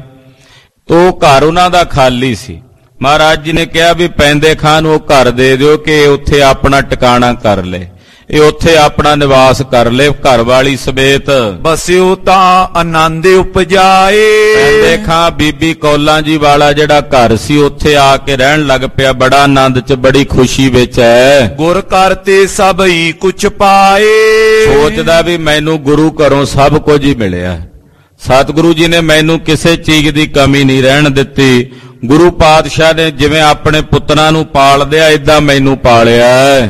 ਤੋ ਘਰ ਉਹਨਾਂ ਦਾ ਖਾਲੀ ਸੀ। ਮਹਾਰਾਜ ਜੀ ਨੇ ਕਿਹਾ ਵੀ ਪੈਂਦੇ ਖਾਂ ਨੂੰ ਉਹ ਘਰ ਦੇ ਦਿਓ ਕਿ ਉੱਥੇ ਆਪਣਾ ਟਿਕਾਣਾ ਕਰ ਲੈ, ਇਹ ਉੱਥੇ ਆਪਣਾ ਨਿਵਾਸ ਕਰ ਲੈ ਘਰ ਵਾਲੀ ਸਮੇਤ। ਬਸਿਓ ਤਾਂ ਆਨੰਦ ਉਪਜਾਏ। ਪੈਂਦੇ ਖਾਂ ਬੀਬੀ ਕੌਲਾਂ ਜੀ ਵਾਲਾ ਜਿਹੜਾ ਘਰ ਸੀ ਉੱਥੇ ਆ ਕੇ ਰਹਿਣ ਲੱਗ ਪਿਆ, ਬੜਾ ਆਨੰਦ ਚ, ਬੜੀ ਖੁਸ਼ੀ ਵਿੱਚ ਹੈ। ਗੁਰ ਕਰਤੇ ਸਭ ਹੀ ਕੁਛ ਪਾਏ। ਸੋਚਦਾ ਵੀ ਮੈਨੂੰ ਗੁਰੂ ਘਰੋਂ ਸਭ ਕੁਝ ਹੀ ਮਿਲਿਆ। ਸਤਿਗੁਰੂ ਜੀ ਨੇ ਮੈਨੂੰ ਕਿਸੇ ਚੀਜ਼ ਦੀ ਕਮੀ ਨਹੀਂ ਰਹਿਣ ਦਿੱਤੀ। ਗੁਰੂ ਪਾਤਸ਼ਾਹ ਨੇ ਜਿਵੇਂ ਆਪਣੇ ਪੁੱਤਰਾਂ ਨੂੰ ਪਾਲਦੇ ਆ, ਏਦਾਂ ਮੈਨੂੰ ਪਾਲਿਆ।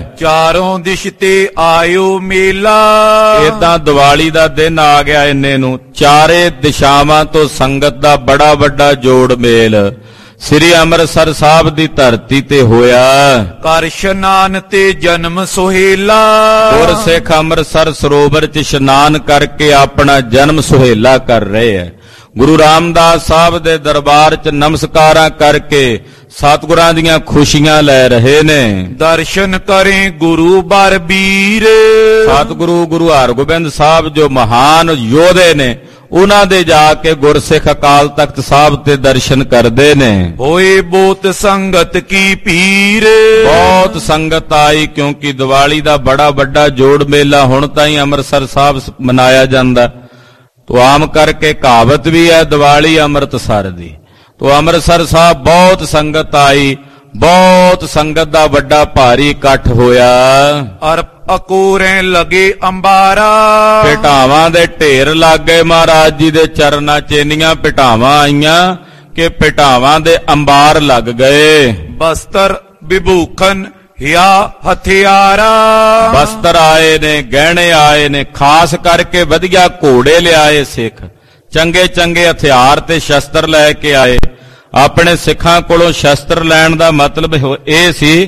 ਚਾਰੋਂ ਦਿਸ਼ ਤੇ ਆਇਓ ਮੇਲਾ। ਏਦਾਂ ਦੀਵਾਲੀ ਦਾ ਦਿਨ ਆ ਗਿਆ, ਇੰਨੇ ਨੂੰ ਚਾਰੇ ਦਿਸ਼ਾਵਾਂ ਤੋਂ ਸੰਗਤ ਦਾ ਬੜਾ ਵੱਡਾ ਜੋੜ ਮੇਲ ਸ੍ਰੀ ਅੰਮ੍ਰਿਤਸਰ ਸਾਹਿਬ ਦੀ ਧਰਤੀ ਤੇ ਹੋਇਆ। ਕਰ ਇਸ਼ਨਾਨ ਤੇ ਜਨਮ ਸੁਹੇਲਾ। ਗੁਰਸਿੱਖ ਅੰਮ੍ਰਿਤਸਰ ਸਰੋਵਰ 'ਚ ਇਸ਼ਨਾਨ ਕਰਕੇ ਆਪਣਾ ਜਨਮ ਸੁਹੇਲਾ ਕਰ ਰਹੇ ਹੈ। ਗੁਰੂ ਰਾਮਦਾਸ ਸਾਹਿਬ ਦੇ ਦਰਬਾਰ 'ਚ ਨਮਸਕਾਰਾਂ ਕਰਕੇ ਸਤਿਗੁਰਾਂ ਦੀਆਂ ਖੁਸ਼ੀਆਂ ਲੈ ਰਹੇ ਨੇ। ਦਰਸ਼ਨ ਕਰੇ ਗੁਰੂ ਬਰ ਵੀਰ। ਸਤਿਗੁਰੂ ਗੁਰੂ ਹਰਗੋਬਿੰਦ ਸਾਹਿਬ ਜੋ ਮਹਾਨ ਯੋਧੇ ਨੇ, ਉਹਨਾਂ ਦੇ ਜਾ ਕੇ ਗੁਰਸਿੱਖ ਅਕਾਲ ਤਖਤ ਸਾਹਿਬ ਤੇ ਦਰਸ਼ਨ ਕਰਦੇ ਨੇ। ਹੋਏ ਬਹੁਤ ਸੰਗਤ ਕੀ ਪੀਰ। ਬਹੁਤ ਸੰਗਤ ਆਈ, ਕਿਉਂਕਿ ਦੀਵਾਲੀ ਦਾ ਬੜਾ ਵੱਡਾ ਜੋੜ ਮੇਲਾ ਹੁਣ ਤਾਈਂ ਅੰਮ੍ਰਿਤਸਰ ਸਾਹਿਬ ਮਨਾਇਆ ਜਾਂਦਾ। ਤੋ ਆਮ ਕਰਕੇ ਕਹਾਵਤ ਵੀ ਹੈ ਦੀਵਾਲੀ ਅੰਮ੍ਰਿਤਸਰ ਦੀ। ਤੋ ਅੰਮ੍ਰਿਤਸਰ ਸਾਹਿਬ ਬਹੁਤ ਸੰਗਤ ਆਈ, ਬਹੁਤ ਸੰਗਤ ਦਾ ਵੱਡਾ ਭਾਰੀ ਇਕੱਠ ਹੋਇਆ। ਅਰ ਅਕੂਰੇ ਲਗੇ ਅੰਬਾਰਾ। ਭੇਟਾਵਾਂ ਦੇ ਢੇਰ ਲੱਗ ਗਏ ਮਹਾਰਾਜ ਜੀ ਦੇ ਚਰਨਾਂ 'ਚ। ਇੰਨੀਆਂ ਭੇਟਾਵਾਂ ਆਈਆਂ ਕਿ ਭੇਟਾਵਾਂ ਦੇ ਅੰਬਾਰ ਲੱਗ ਗਏ। ਬਸਤਰ ਵਿਭੂਖਨ ਹਿਆ ਹਥਿਆਰਾ। ਬਸਤਰ ਆਏ ਨੇ, ਗਹਿਣੇ ਆਏ ਨੇ, ਖਾਸ ਕਰਕੇ ਵਧੀਆ ਘੋੜੇ ਲਿਆਏ ਸਿੱਖ, ਚੰਗੇ ਚੰਗੇ ਹਥਿਆਰ ਤੇ ਸ਼ਸਤਰ ਲੈ ਕੇ ਆਏ। ਆਪਣੇ ਸਿੱਖਾਂ ਕੋਲੋਂ ਸ਼ਸਤਰ ਲੈਣ ਦਾ ਮਤਲਬ ਇਹ ਸੀ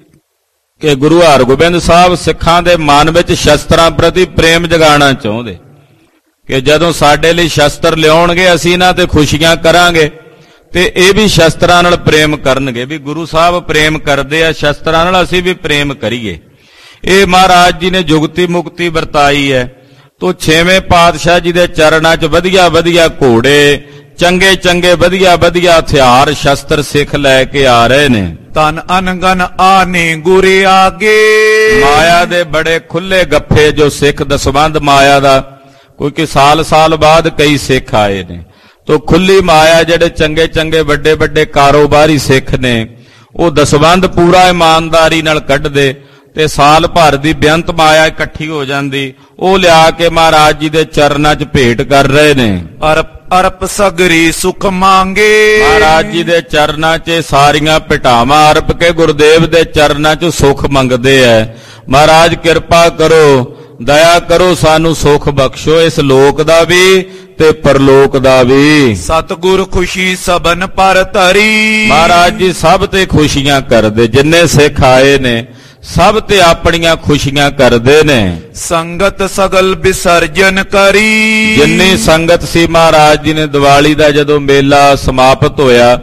ਕਿ ਗੁਰੂ ਹਰਗੋਬਿੰਦ ਸਾਹਿਬ ਸਿੱਖਾਂ ਦੇ ਮਨ ਵਿੱਚ ਸ਼ਸਤਰਾਂ ਪ੍ਰਤੀ ਪ੍ਰੇਮ ਜਗਾਉਣਾ ਚਾਹੁੰਦੇ ਕਿ ਜਦੋਂ ਸਾਡੇ ਲਈ ਸ਼ਸਤਰ ਲਿਆਉਣਗੇ ਅਸੀਂ ਇਹਨਾਂ ਤੇ ਖੁਸ਼ੀਆਂ ਕਰਾਂਗੇ ਤੇ ਇਹ ਵੀ ਸ਼ਸਤਰਾਂ ਨਾਲ ਪ੍ਰੇਮ ਕਰਨਗੇ। ਵੀ ਗੁਰੂ ਸਾਹਿਬ ਪ੍ਰੇਮ ਕਰਦੇ ਆ, ਸ਼ਸਤਰਾਂ ਨਾਲ ਅਸੀਂ ਵੀ ਪ੍ਰੇਮ ਕਰੀਏ। ਇਹ ਮਹਾਰਾਜ ਜੀ ਨੇ ਜੁਗਤੀ ਮੁਕਤੀ ਵਰਤਾਈ ਹੈ। ਤੋ ਛੇਵੇਂ ਪਾਤਸ਼ਾਹ ਜੀ ਦੇ ਚਰਨਾਂ 'ਚ ਵਧੀਆ ਵਧੀਆ ਘੋੜੇ, ਚੰਗੇ ਚੰਗੇ ਵਧੀਆ ਵਧੀਆ ਹਥਿਆਰ ਸ਼ਸਤਰ ਸਿੱਖ ਲੈ ਕੇ ਆ ਰਹੇ ਨੇ। ਤਨ ਅਨਗਨ ਆਨੇ ਗੁਰੇ ਆਗੇ। ਮਾਇਆ ਦੇ ਬੜੇ ਖੁੱਲੇ ਗੱਫੇ ਜੋ ਸਿੱਖ ਦਸਵੰਧ ਮਾਇਆ ਦਾ, ਕਿਉਂਕਿ ਸਾਲ ਬਾਅਦ ਕਈ ਸਿੱਖ ਆਏ ਨੇ। ਤੋ ਖੁੱਲੀ ਮਾਇਆ ਜਿਹੜੇ ਚੰਗੇ ਚੰਗੇ ਵੱਡੇ ਵੱਡੇ ਕਾਰੋਬਾਰੀ ਸਿੱਖ ਨੇ, ਉਹ ਦਸਵੰਧ ਪੂਰਾ ਇਮਾਨਦਾਰੀ ਨਾਲ ਕੱਢਦੇ ਤੇ ਸਾਲ ਭਰ ਦੀ ਬੇਅੰਤ ਮਾਇਆ ਇਕੱਠੀ ਹੋ ਜਾਂਦੀ, ਉਹ ਲਿਆ ਕੇ ਮਹਾਰਾਜ ਜੀ ਦੇ ਚਰਨਾਂ 'ਚ ਭੇਟ ਕਰ ਰਹੇ ਨੇ। ਅਰਪ ਸਗਰੀ ਸੁਖ ਮੰਗੇ। ਮਹਾਰਾਜ ਜੀ ਦੇ ਚਰਨਾਂ 'ਚ ਸਾਰੀਆਂ ਭਟਾਵਾਂ ਅਰਪ ਕੇ ਗੁਰਦੇਵ ਦੇ ਚਰਨਾਂ 'ਚ ਸੁਖ ਮੰਗਦੇ ਐ। ਮਹਾਰਾਜ ਕਿਰਪਾ ਕਰੋ, ਦਇਆ ਕਰੋ, ਸਾਨੂੰ ਸੁਖ ਬਖਸ਼ੋ, ਇਸ ਲੋਕ ਦਾ ਵੀ ਤੇ ਪਰਲੋਕ ਦਾ ਵੀ। ਸਤਿਗੁਰ ਖੁਸ਼ੀ ਸਬਨ ਪਰ ਧਰੀ। ਮਹਾਰਾਜ ਜੀ ਸਭ ਤੇ ਖੁਸ਼ੀਆਂ ਕਰਦੇ, ਜਿੰਨੇ ਸਿੱਖ ਆਏ ਨੇ ਸਭ ਤੇ ਆਪਣੀਆਂ ਖੁਸ਼ੀਆਂ ਕਰਦੇ ਨੇ। ਸੰਗਤ ਸਗਲ ਵਿਸਰਜਨ ਕਰੀ। ਜਿੰਨੀ ਸੰਗਤ ਸੀ ਮਹਾਰਾਜ ਜੀ ਨੇ ਦੀਵਾਲੀ ਦਾ ਜਦੋਂ ਮੇਲਾ ਸਮਾਪਤ ਹੋਇਆ,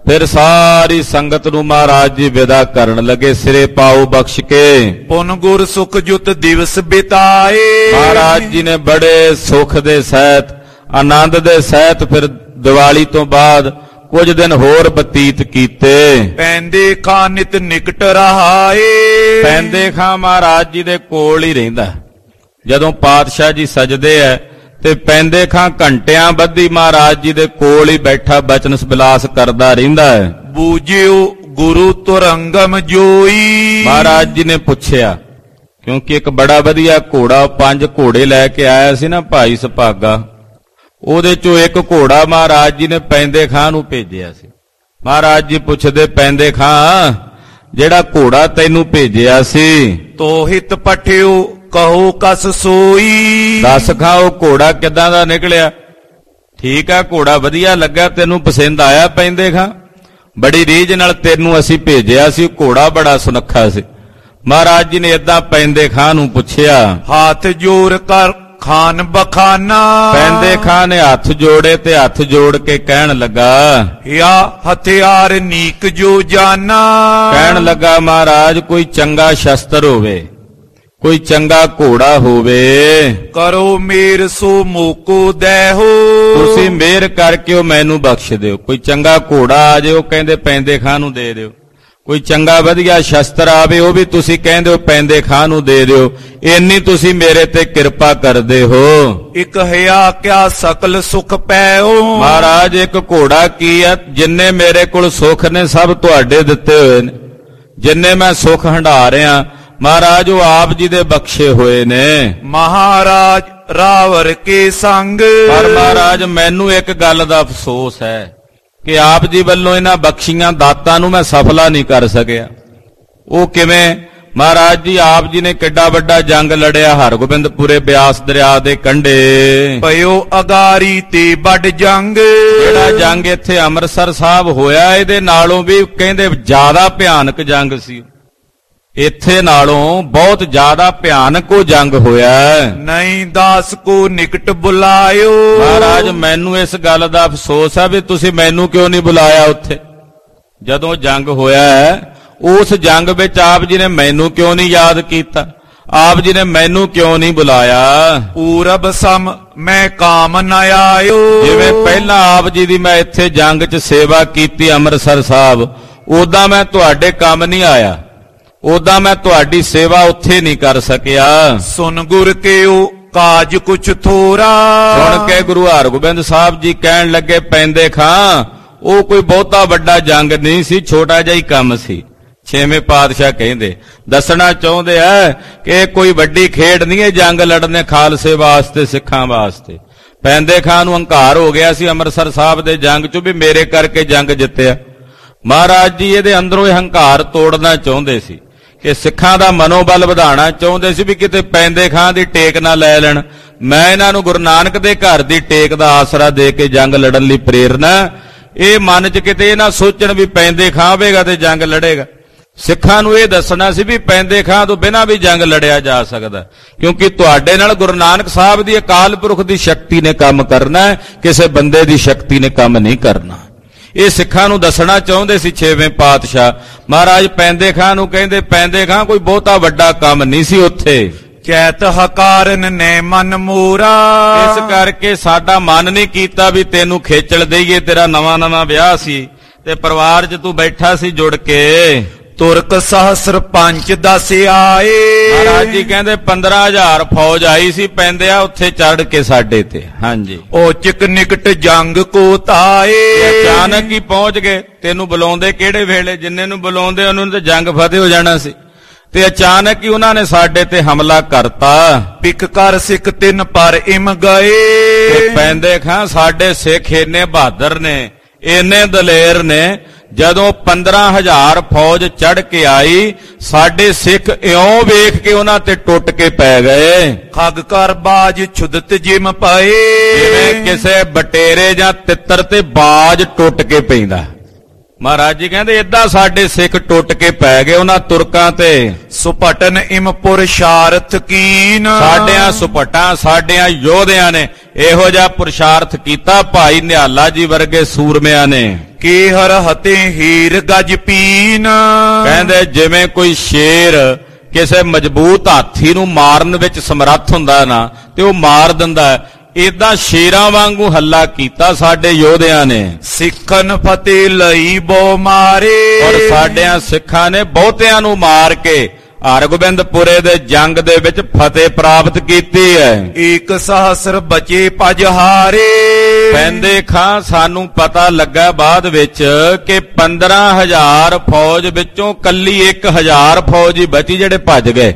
ਫਿਰ ਸਾਰੀ ਸੰਗਤ ਨੂੰ ਮਹਾਰਾਜ ਜੀ ਵਿਦਾ ਕਰਨ ਲੱਗੇ, ਸਿਰੇ ਪਾਉ ਬਖਸ਼ ਕੇ। ਪੁਨ ਗੁਰ ਸੁਖ ਜੁਤ ਦਿਵਸ ਬਿਤਾਏ। ਮਹਾਰਾਜ ਜੀ ਨੇ ਬੜੇ ਸੁਖ ਦੇ ਸਹਿਤ, ਆਨੰਦ ਦੇ ਸਹਿਤ ਫਿਰ ਦੀਵਾਲੀ ਤੋਂ ਬਾਅਦ ਕੁਝ ਦਿਨ ਹੋਰ ਬਤੀਤ ਕੀਤੇ। ਪੈਂਦੇ ਖਾਂ ਨਿਤ ਨਿਕਟ ਰਹਾਏ। ਪੈਂਦੇ ਖਾਂ ਮਹਾਰਾਜ ਜੀ ਦੇ ਕੋਲ ਹੀ ਰਹਿੰਦਾ। ਜਦੋਂ ਪਾਤਸ਼ਾਹ ਜੀ ਸਜਦੇ ਐ ਤੇ ਪੈਂਦੇ ਖਾਂ ਘੰਟਿਆਂ ਬੱਧੀ ਮਹਾਰਾਜ ਜੀ ਦੇ ਕੋਲ ਹੀ ਬੈਠਾ ਬਚਨ ਬਿਲਾਸ ਕਰਦਾ ਰਹਿੰਦਾ ਹੈ। ਬੂਝਿਓ ਗੁਰੂ ਤੁਰੰਗਮ ਜੋਈ। ਮਹਾਰਾਜ ਜੀ ਨੇ ਪੁੱਛਿਆ, ਕਿਉਂਕਿ ਇੱਕ ਬੜਾ ਵਧੀਆ ਘੋੜਾ, 5 ਘੋੜੇ ਲੈ ਕੇ ਆਇਆ ਸੀ ਨਾ ਭਾਈ ਸੁਭਾਗਾ, ਉਹਦੇ ਚੋਂ ਇੱਕ ਘੋੜਾ ਮਹਾਰਾਜ ਜੀ ਨੇ ਪੈਂਦੇ ਖਾਂ ਨੂੰ ਭੇਜਿਆ ਸੀ। ਮਹਾਰਾਜ ਜੀ ਪੁੱਛਦੇ, ਪੈਂਦੇ ਖਾਂ ਜਿਹੜਾ ਘੋੜਾ ਤੈਨੂੰ ਭੇਜਿਆ ਸੀ, ਤੋਹਿਤ ਪਠਿਓ ਕਹੋ ਕਸ ਸੋਈ। ਦੱਸ ਖਾਂ ਉਹ ਘੋੜਾ ਕਿੱਦਾਂ ਦਾ ਨਿਕਲਿਆ? ਠੀਕ ਆ, ਘੋੜਾ ਵਧੀਆ ਲੱਗਾ, ਤੈਨੂੰ ਪਸੰਦ ਆਇਆ ਪੈਂਦੇ ਖਾਂ? ਬੜੀ ਰੀਝ ਨਾਲ ਤੈਨੂੰ ਅਸੀਂ ਭੇਜਿਆ ਸੀ, ਘੋੜਾ ਬੜਾ ਸੁਨੱਖਾ ਸੀ। ਮਹਾਰਾਜ ਜੀ ਨੇ ਏਦਾਂ ਪੈਂਦੇ ਖਾਂ ਨੂੰ ਪੁੱਛਿਆ। ਹੱਥ ਜੋੜ ਕਰ ਖਾਨ ਬਖਾਨਾ। ਪੈਂਦੇ ਖਾਂ ਨੇ ਹੱਥ ਜੋੜੇ ਤੇ ਹੱਥ ਜੋੜ ਕੇ ਕਹਿਣ ਲੱਗਾ, ਯਾ ਹਥਿਆਰ ਨੀਕ ਜੋ ਜਾਨਾ। ਕਹਿਣ ਲੱਗਾ, ਮਹਾਰਾਜ ਕੋਈ ਚੰਗਾ ਸ਼ਸਤਰ ਹੋਵੇ, ਕੋਈ ਚੰਗਾ ਘੋੜਾ ਹੋਵੇ, ਕਰੋ ਮੇਰ ਸੋ ਮੋਕੋ ਦੇਹੋ। ਤੁਸੀਂ ਮਿਹਰ ਕਰਕੇ ਉਹ ਮੈਨੂੰ ਬਖਸ਼ ਦਿਓ। ਕੋਈ ਚੰਗਾ ਘੋੜਾ ਆ ਜਾਏ, ਉਹ ਕਹਿੰਦੇ ਪੈਂਦੇ ਖਾਂ ਨੂੰ ਦੇ ਦਿਓ। ਕੋਈ ਚੰਗਾ ਵਧੀਆ ਸ਼ਸਤਰ ਆਵੇ, ਉਹ ਵੀ ਤੁਸੀਂ ਕਹਿੰਦੇ ਹੋ ਪੈਂਦੇ ਖਾਂ ਨੂੰ ਦੇ ਦਿਓ। ਇੰਨੀ ਤੁਸੀਂ ਮੇਰੇ ਤੇ ਕਿਰਪਾ ਕਰਦੇ ਹੋ। ਇਕ ਹਿਆ ਕਿਆ ਸਕਲ ਸੁਖ ਪੈਓ। ਮਹਾਰਾਜ ਇੱਕ ਘੋੜਾ ਕੀ ਹੈ? ਜਿੰਨੇ ਮੇਰੇ ਕੋਲ ਸੁੱਖ ਨੇ ਸਭ ਤੁਹਾਡੇ ਦਿੱਤੇ ਹੋਏ ਨੇ। ਜਿੰਨੇ ਮੈਂ ਸੁੱਖ ਹੰਢਾ ਰਿਹਾ ਮਹਾਰਾਜ ਉਹ ਆਪ ਜੀ ਦੇ ਬਖਸ਼ੇ ਹੋਏ ਨੇ। ਮਹਾਰਾਜ ਰਾਵਰ ਕੇ ਸੰਗ। ਪਰ ਮਹਾਰਾਜ ਮੈਨੂੰ ਇੱਕ ਗੱਲ ਦਾ ਅਫਸੋਸ ਹੈ ਕਿ ਆਪ ਜੀ ਵੱਲੋਂ ਇਹਨਾਂ ਬਖਸ਼ੀਆਂ ਦਾਤਾਂ ਨੂੰ ਮੈਂ ਸਫਲਾ ਨਹੀਂ ਕਰ ਸਕਿਆ। ਉਹ ਕਿਵੇਂ? ਮਹਾਰਾਜ ਜੀ ਆਪ ਜੀ ਨੇ ਕਿੱਡਾ ਵੱਡਾ ਜੰਗ ਲੜਿਆ ਹਰਗੋਬਿੰਦਪੁਰੇ ਬਿਆਸ ਦਰਿਆ ਦੇ ਕੰਢੇ। ਪਇਓ ਅਗਾਰੀ ਤੇ ਵੱਡ ਜੰਗ। ਜਿਹੜਾ ਜੰਗ ਇੱਥੇ ਅੰਮ੍ਰਿਤਸਰ ਸਾਹਿਬ ਹੋਇਆ ਇਹਦੇ ਨਾਲੋਂ ਵੀ ਕਹਿੰਦੇ ਜ਼ਿਆਦਾ ਭਿਆਨਕ ਜੰਗ ਸੀ। ਇੱਥੇ ਨਾਲੋਂ ਬਹੁਤ ਜ਼ਿਆਦਾ ਭਿਆਨਕ ਉਹ ਜੰਗ ਹੋਇਆ। ਨਹੀਂ ਦਾਸ ਕੋ ਨਿਕਟ ਬੁਲਾਇਓ। ਮਹਾਰਾਜ ਮੈਨੂੰ ਇਸ ਗੱਲ ਦਾ ਅਫਸੋਸ ਹੈ ਵੀ ਤੁਸੀਂ ਮੈਨੂੰ ਕਿਉਂ ਨਹੀਂ ਬੁਲਾਇਆ ਉੱਥੇ ਜਦੋਂ ਜੰਗ ਹੋਇਆ ਹੈ। ਉਸ ਜੰਗ ਵਿੱਚ ਆਪ ਜੀ ਨੇ ਮੈਨੂੰ ਕਿਉਂ ਨਹੀਂ ਯਾਦ ਕੀਤਾ? ਆਪ ਜੀ ਨੇ ਮੈਨੂੰ ਕਿਉਂ ਨਹੀਂ ਬੁਲਾਇਆ? ਪੂਰਬ ਸਮ ਮੈਂ ਕਾਮ ਨ ਆਇਓ। ਜਿਵੇਂ ਪਹਿਲਾਂ ਆਪ ਜੀ ਦੀ ਮੈਂ ਇੱਥੇ ਜੰਗ 'ਚ ਸੇਵਾ ਕੀਤੀ ਅੰਮ੍ਰਿਤਸਰ ਸਾਹਿਬ, ਉਦਾਂ ਮੈਂ ਤੁਹਾਡੇ ਕੰਮ ਨਹੀਂ ਆਇਆ, ਉਦਾਂ ਮੈਂ ਤੁਹਾਡੀ ਸੇਵਾ ਉੱਥੇ ਨਹੀਂ ਕਰ ਸਕਿਆ। ਸੁਨ ਗੁਰ ਕੇਓ ਕਾਜ ਕੁਛ ਥੋਰਾ। ਸੁਣ ਕੇ ਗੁਰੂ ਹਰਗੋਬਿੰਦ ਸਾਹਿਬ ਜੀ ਕਹਿਣ ਲੱਗੇ, ਪੈਂਦੇ ਖਾਂ ਉਹ ਕੋਈ ਬਹੁਤਾ ਵੱਡਾ ਜੰਗ ਨਹੀਂ ਸੀ, ਛੋਟਾ ਜਿਹਾ ਹੀ ਕੰਮ ਸੀ। ਛੇਵੇਂ ਪਾਤਸ਼ਾਹ ਕਹਿੰਦੇ, ਦੱਸਣਾ ਚਾਹੁੰਦੇ ਆ ਕਿ ਇਹ ਕੋਈ ਵੱਡੀ ਖੇਡ ਨਹੀਂ ਹੈ ਜੰਗ ਲੜਨੇ ਖਾਲਸੇ ਵਾਸਤੇ, ਸਿੱਖਾਂ ਵਾਸਤੇ। ਪੈਂਦੇ ਖਾਂ ਨੂੰ ਹੰਕਾਰ ਹੋ ਗਿਆ ਸੀ ਅੰਮ੍ਰਿਤਸਰ ਸਾਹਿਬ ਦੇ ਜੰਗ 'ਚ ਵੀ ਮੇਰੇ ਕਰਕੇ ਜੰਗ ਜਿੱਤਿਆ। ਮਹਾਰਾਜ ਜੀ ਇਹਦੇ ਅੰਦਰੋਂ ਇਹ ਹੰਕਾਰ ਤੋੜਨਾ ਚਾਹੁੰਦੇ ਸੀ ਕਿ ਸਿੱਖਾਂ ਦਾ ਮਨੋਬਲ ਵਧਾਉਣਾ ਚਾਹੁੰਦੇ ਸੀ ਵੀ ਕਿਤੇ ਪੈਂਦੇ ਖਾਂ ਦੀ ਟੇਕ ਨਾ ਲੈ ਲੈਣ। ਮੈਂ ਇਹਨਾਂ ਨੂੰ ਗੁਰੂ ਨਾਨਕ ਦੇ ਘਰ ਦੀ ਟੇਕ ਦਾ ਆਸਰਾ ਦੇ ਕੇ ਜੰਗ ਲੜਨ ਲਈ ਪ੍ਰੇਰਨਾ। ਇਹ ਮਨ 'ਚ ਕਿਤੇ ਇਹ ਨਾ ਸੋਚਣ ਵੀ ਪੈਂਦੇ ਖਾਂ ਆਵੇਗਾ ਤੇ ਜੰਗ ਲੜੇਗਾ। ਸਿੱਖਾਂ ਨੂੰ ਇਹ ਦੱਸਣਾ ਸੀ ਵੀ ਪੈਂਦੇ ਖਾਂ ਤੋਂ ਬਿਨਾਂ ਵੀ ਜੰਗ ਲੜਿਆ ਜਾ ਸਕਦਾ, ਕਿਉਂਕਿ ਤੁਹਾਡੇ ਨਾਲ ਗੁਰੂ ਨਾਨਕ ਸਾਹਿਬ ਦੀ ਅਕਾਲ ਪੁਰਖ ਦੀ ਸ਼ਕਤੀ ਨੇ ਕੰਮ ਕਰਨਾ ਹੈ, ਕਿਸੇ ਬੰਦੇ ਦੀ ਸ਼ਕਤੀ ਨੇ ਕੰਮ ਨਹੀਂ ਕਰਨਾ। ਇਹ ਸਿੱਖਾਂ ਨੂੰ ਦੱਸਣਾ ਚਾਹੁੰਦੇ ਸੀ ਛੇਵੇਂ ਪਾਤਸ਼ਾਹ। ਮਹਾਰਾਜ ਪੈਂਦੇ ਖਾਂ ਨੂੰ ਕਹਿੰਦੇ, ਪੈਂਦੇ ਖਾਂ ਕੋਈ ਬਹੁਤਾ ਵੱਡਾ ਕੰਮ ਨਹੀਂ ਸੀ ਉੱਥੇ। ਚੈਤ ਹਕਾਰਨ ਨੇ ਮਨ ਮੋਰਾ। ਇਸ ਕਰਕੇ ਸਾਡਾ ਮਨ ਨਹੀਂ ਕੀਤਾ ਵੀ ਤੈਨੂੰ ਖੇਚਲ ਦਈਏ। ਤੇਰਾ ਨਵਾਂ ਵਿਆਹ ਸੀ ਤੇ ਪਰਿਵਾਰ 'ਚ ਤੂੰ ਬੈਠਾ ਸੀ ਜੁੜ ਕੇ। ਤੁਰਕ ਸਹਸਰ ਪੰਚ ਦਸ ਆਏ। ਮਹਾਰਾਜ ਜੀ ਕਹਿੰਦੇ 15,000 ਫੌਜ ਆਈ ਸੀ ਪੈਂਦਿਆ ਉੱਥੇ ਚੜ ਕੇ ਸਾਡੇ ਤੇ। ਹਾਂਜੀ, ਔਚਕ ਨਿਕਟ ਜੰਗ ਕੋ ਤਾਏ। ਅਚਾਨਕ ਹੀ ਪਹੁੰਚ ਗਏ। ਤੈਨੂੰ ਬੁਲਾਉਂਦੇ ਕਿਹੜੇ ਵੇਲੇ? ਜਿੰਨੇ ਨੂੰ ਬੁਲਾਉਂਦੇ ਉਹਨੂੰ ਤੇ ਜੰਗ ਫਤਿਹ ਹੋ ਜਾਣਾ ਸੀ, ਤੇ ਅਚਾਨਕ ਹੀ ਉਹਨਾਂ ਨੇ ਸਾਡੇ ਤੇ ਹਮਲਾ ਕਰਤਾ। ਪਿਕ ਕਰ ਸਿੱਖ ਤਿੰਨ ਪਰ ਇਮ ਗਏ। ਤੇ ਪੈਂਦੇ ਖਾਂ ਸਾਡੇ ਸਿੱਖ ਇੰਨੇ ਬਹਾਦਰ ਨੇ, ਇੰਨੇ ਦਲੇਰ ਨੇ, ਜਦੋਂ 15,000 ਫੌਜ ਚੜ ਕੇ ਆਈ ਸਾਡੇ ਸਿੱਖ ਇਉਂ ਵੇਖ ਕੇ ਉਹਨਾਂ ਤੇ ਟੁੱਟ ਕੇ ਪੈ ਗਏ। ਖੱਗ ਕਰ ਬਾਜ ਛੁਦਤ ਜਿਮ ਪਏ। ਜਿਵੇਂ ਕਿਸੇ ਬਟੇਰੇ ਜਾਂ ਤਿੱਤਰ ਤੇ ਬਾਜ ਟੁੱਟ ਕੇ ਪੈਂਦਾ। ਮਹਾਰਾਜ ਜੀ ਕਹਿੰਦੇ ਏਦਾਂ ਸਾਡੇ ਸਿੱਖ ਟੁੱਟ ਕੇ ਪੈ ਗਏ ਉਹਨਾਂ ਤੁਰਕਾਂ ਤੇ। ਸੁਪਟਨ ਇਮ ਪੁਰਸ਼ਾਰਥ ਕੀਨ, ਸਾਡਿਆਂ ਸੁਪਟਾਂ ਸਾਡਿਆਂ ਯੋਧਿਆਂ ਨੇ ਇਹੋ ਜਿਹਾ ਪੁਰਸ਼ਾਰਥ ਕੀਤਾ ਭਾਈ ਨਿਹਾਲਾ ਜੀ ਵਰਗੇ ਸੂਰਮਿਆਂ ਨੇ। ਕੀ ਹਰ ਹਤੇ ਹੀਰ ਗਜ ਪੀਨ, ਕਹਿੰਦੇ ਜਿਵੇਂ ਕੋਈ ਸ਼ੇਰ ਕਿਸੇ ਮਜ਼ਬੂਤ ਹਾਥੀ ਨੂੰ ਮਾਰਨ ਵਿੱਚ ਸਮਰੱਥ ਹੁੰਦਾ ਨਾ ਤੇ ਉਹ ਮਾਰ ਦਿੰਦਾ, ਏਦਾਂ ਸ਼ੇਰਾਂ ਵਾਂਗੂ ਹੱਲਾ ਕੀਤਾ ਸਾਡੇ ਯੋਧਿਆਂ ਨੇ। ਸਿੱਖਨ ਫਤਿਹ ਲਈ ਬੋ ਮਾਰੇ, ਔਰ ਸਾਡਿਆਂ ਸਿੱਖਾਂ ਨੇ ਬਹੁਤਿਆਂ ਨੂੰ ਮਾਰ ਕੇ ਹਰਗੋਬਿੰਦਪੁਰੇ ਦੇ ਜੰਗ ਦੇ ਵਿੱਚ ਫਤਿਹ ਪ੍ਰਾਪਤ ਕੀਤੀ ਹੈ। ਏਕ ਸਹਸਰ ਬਚੇ ਪਜਹਾਰੇ, ਪੈਂਦੇ ਖਾਂ ਸਾਨੂੰ ਪਤਾ ਲੱਗਾ ਬਾਅਦ ਵਿੱਚ ਕਿ 15,000 ਫੌਜ ਵਿੱਚੋਂ ਕੱਲੀ 1,000 ਫੌਜ ਹੀ ਬਚੀ ਜਿਹੜੇ ਭੱਜ ਗਏ।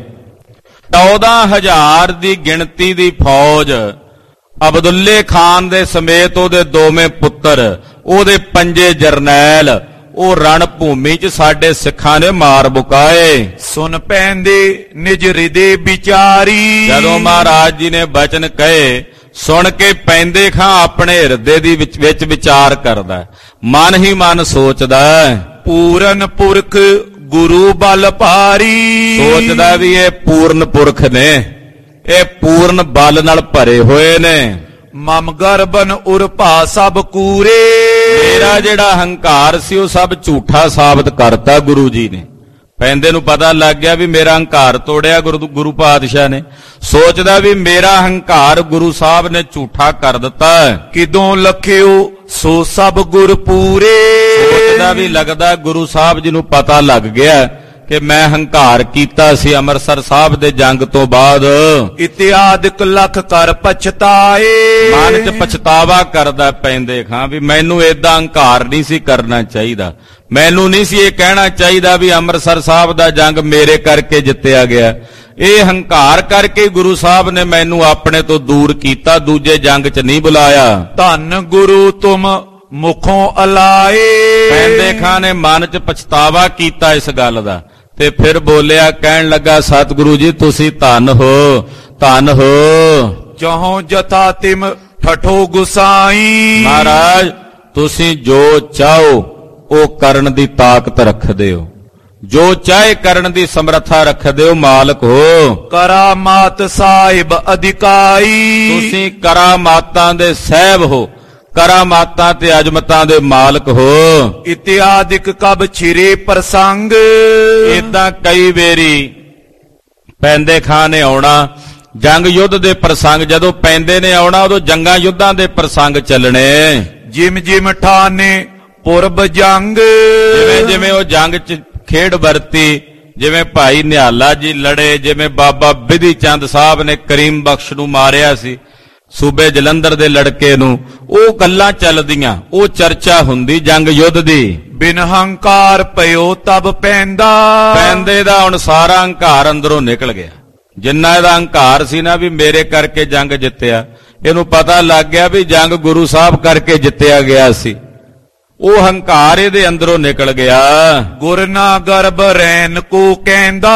14,000 ਦੀ ਗਿਣਤੀ ਦੀ ਫੌਜ ਅਬਦੁੱਲੇ ਖਾਨ ਦੇ ਸਮੇਤ ਉਹਦੇ ਦੋਵੇਂ ਪੁੱਤਰ, ਉਹਦੇ ਪੰਜੇ ਜਰਨੈਲ, ਉਹ ਰਣ ਭੂਮੀ 'ਚ ਸਾਡੇ ਸਿੱਖਾਂ ਨੇ ਮਾਰ ਮੁਕਾਏ। ਸੁਨ ਪੈਂਦੇ ਨਿਜ ਹਿਰਦੇ ਵਿਚਾਰੀ, ਜਦੋਂ ਮਹਾਰਾਜ ਜੀ ਨੇ ਬਚਨ ਕਹੇ ਸੁਣ ਕੇ ਪੈਂਦੇ ਖਾਂ ਆਪਣੇ ਹਿਰਦੇ ਦੀ ਵਿੱਚ ਵਿਚਾਰ ਕਰਦਾ, ਮਨ ਹੀ ਮਨ ਸੋਚਦਾ, ਪੂਰਨ ਪੁਰਖ ਗੁਰੂ ਬਲ ਭਾਰੀ, ਸੋਚਦਾ ਵੀ ਇਹ ਪੂਰਨ ਪੁਰਖ ਨੇ, ਇਹ ਪੂਰਨ ਬਲ ਨਾਲ ਭਰੇ ਹੋਏ ਨੇ। ਮਮ ਗਰਬਨ ਉਰਭਾ ਸਭ ਕੂਰੇ, ਮੇਰਾ ਜਿਹੜਾ ਹੰਕਾਰ ਸੀ ਉਹ ਸਭ ਝੂਠਾ ਸਾਬਤ ਕਰਤਾ ਗੁਰੂ ਜੀ ਨੇ। ਪੈਂਦੇ ਨੂੰ ਪਤਾ ਲੱਗ ਗਿਆ ਵੀ ਮੇਰਾ ਹੰਕਾਰ ਤੋੜਿਆ ਗੁਰੂ ਪਾਤਸ਼ਾਹ ਨੇ। ਸੋਚਦਾ ਵੀ ਮੇਰਾ ਹੰਕਾਰ ਗੁਰੂ ਸਾਹਿਬ ਨੇ ਝੂਠਾ ਕਰ ਦਿੱਤਾ। ਕਿਦੋਂ ਲਖਿਓ ਸੋ ਸਭ ਗੁਰ ਪੂਰੇ, ਸੋਚਦਾ ਵੀ ਲੱਗਦਾ ਗੁਰੂ ਸਾਹਿਬ ਜੀ ਨੂੰ ਪਤਾ ਲੱਗ ਗਿਆ ਕਿ ਮੈਂ ਹੰਕਾਰ ਕੀਤਾ ਸੀ ਅੰਮ੍ਰਿਤਸਰ ਸਾਹਿਬ ਦੇ ਜੰਗ ਤੋਂ ਬਾਅਦ। ਇਤਿਆਦਿਕ ਲੱਖ ਕਰ ਪਛਤਾਏ, ਮਨ 'ਚ ਪਛਤਾਵਾ ਕਰਦਾ ਪੈਂਦੇ ਖਾਂ ਵੀ ਮੈਨੂੰ ਏਦਾਂ ਹੰਕਾਰ ਨਹੀਂ ਸੀ ਕਰਨਾ ਚਾਹੀਦਾ, ਮੈਨੂੰ ਨਹੀਂ ਸੀ ਇਹ ਕਹਿਣਾ ਚਾਹੀਦਾ ਵੀ ਅੰਮ੍ਰਿਤਸਰ ਸਾਹਿਬ ਦਾ ਜੰਗ ਮੇਰੇ ਕਰਕੇ ਜਿੱਤਿਆ ਗਿਆ। ਇਹ ਹੰਕਾਰ ਕਰਕੇ ਗੁਰੂ ਸਾਹਿਬ ਨੇ ਮੈਨੂੰ ਆਪਣੇ ਤੋਂ ਦੂਰ ਕੀਤਾ, ਦੂਜੇ ਜੰਗ 'ਚ ਨਹੀਂ ਬੁਲਾਇਆ। ਧੰਨ ਗੁਰੂ ਤੁਮ ਮੁਖੋਂ ਅਲਾਏ, ਪੈਂਦੇ ਖਾਂ ਨੇ ਮਨ 'ਚ ਪਛਤਾਵਾ ਕੀਤਾ ਇਸ ਗੱਲ ਦਾ ਤੇ ਫਿਰ ਬੋਲਿਆ, ਕਹਿਣ ਲੱਗਾ ਸਤਿਗੁਰੂ ਜੀ ਤੁਸੀਂ ਧੰਨ ਹੋ, ਧੰਨ ਹੋ। ਜਹੋਂ ਜਥਾ ਤਿਮ ਠਠੋ ਗੁਸਾਈ, ਮਹਾਰਾਜ ਤੁਸੀਂ ਜੋ ਚਾਹੋ ਉਹ ਕਰਨ ਦੀ ਤਾਕਤ ਰੱਖਦੇ ਹੋ, ਜੋ ਚਾਹੇ ਕਰਨ ਦੀ ਸਮਰੱਥਾ ਰੱਖਦੇ ਹੋ, ਮਾਲਕ ਹੋ। ਕਰਾਮਾਤ ਸਾਹਿਬ ਅਧਿਕਾਈ, ਤੁਸੀਂ ਕਰਾਮਾਤਾਂ ਦੇ ਸਾਹਿਬ ਹੋ, ਕਰਾਮਾਤਾਂ ਤੇ ਅਜਮਤਾਂ ਦੇ ਮਾਲਕ ਹੋ। ਇਤਿਆਦਿਕ ਕਬ ਛਿਰੇ ਪ੍ਰਸੰਗ, ਏਦਾਂ ਕਈ ਵੇਰੀ ਪੈਂਦੇ ਖਾਂ ਨੇ ਆਉਣਾ, ਜੰਗ ਯੁੱਧ ਦੇ ਪ੍ਰਸੰਗ ਜਦੋਂ ਪੈਂਦੇ ਨੇ ਆਉਣਾ ਉਦੋਂ ਜੰਗਾਂ ਯੁੱਧਾਂ ਦੇ ਪ੍ਰਸੰਗ ਚੱਲਣੇ। ਜਿਮ ਜਿਮ ਠਾਨੇ ਪੁਰਬ ਜੰਗ, ਜਿਵੇਂ ਜਿਵੇਂ ਉਹ ਜੰਗ 'ਚ ਖੇਡ ਵਰਤੀ, ਜਿਵੇਂ ਭਾਈ ਨਿਹਾਲਾ ਜੀ ਲੜੇ, ਜਿਵੇਂ ਬਾਬਾ ਬਿਧੀ ਚੰਦ ਸਾਹਿਬ ਨੇ ਕਰੀਮ ਬਖਸ਼ ਨੂੰ ਮਾਰਿਆ ਸੀ, ਸੂਬੇ ਜਲੰਧਰ ਦੇ ਲੜਕੇ ਨੂੰ, ਉਹ ਗੱਲਾਂ ਚੱਲਦੀਆਂ, ਉਹ ਚਰਚਾ ਹੁੰਦੀ ਜੰਗ ਯੁੱਧ ਦੀ। ਬਿਨ ਹੰਕਾਰ ਪਇਓ ਤਬ ਪੈਂਦਾ, ਪੈਂਦੇ ਦਾ ਹੁਣ ਸਾਰਾ ਹੰਕਾਰ ਅੰਦਰੋਂ ਨਿਕਲ ਗਿਆ। ਜਿੰਨਾ ਇਹਦਾ ਹੰਕਾਰ ਸੀ ਨਾ ਵੀ ਮੇਰੇ ਕਰਕੇ ਜੰਗ ਜਿੱਤਿਆ, ਇਹਨੂੰ ਪਤਾ ਲੱਗ ਗਿਆ ਵੀ ਜੰਗ ਗੁਰੂ ਸਾਹਿਬ ਕਰਕੇ ਜਿੱਤਿਆ ਗਿਆ ਸੀ। ਉਹ ਹੰਕਾਰ ਇਹਦੇ ਅੰਦਰੋਂ ਨਿਕਲ ਗਿਆ। ਗੁਰ ਨਾ ਗਰਬ ਰੈਨ ਕੋ ਕਹਿੰਦਾ,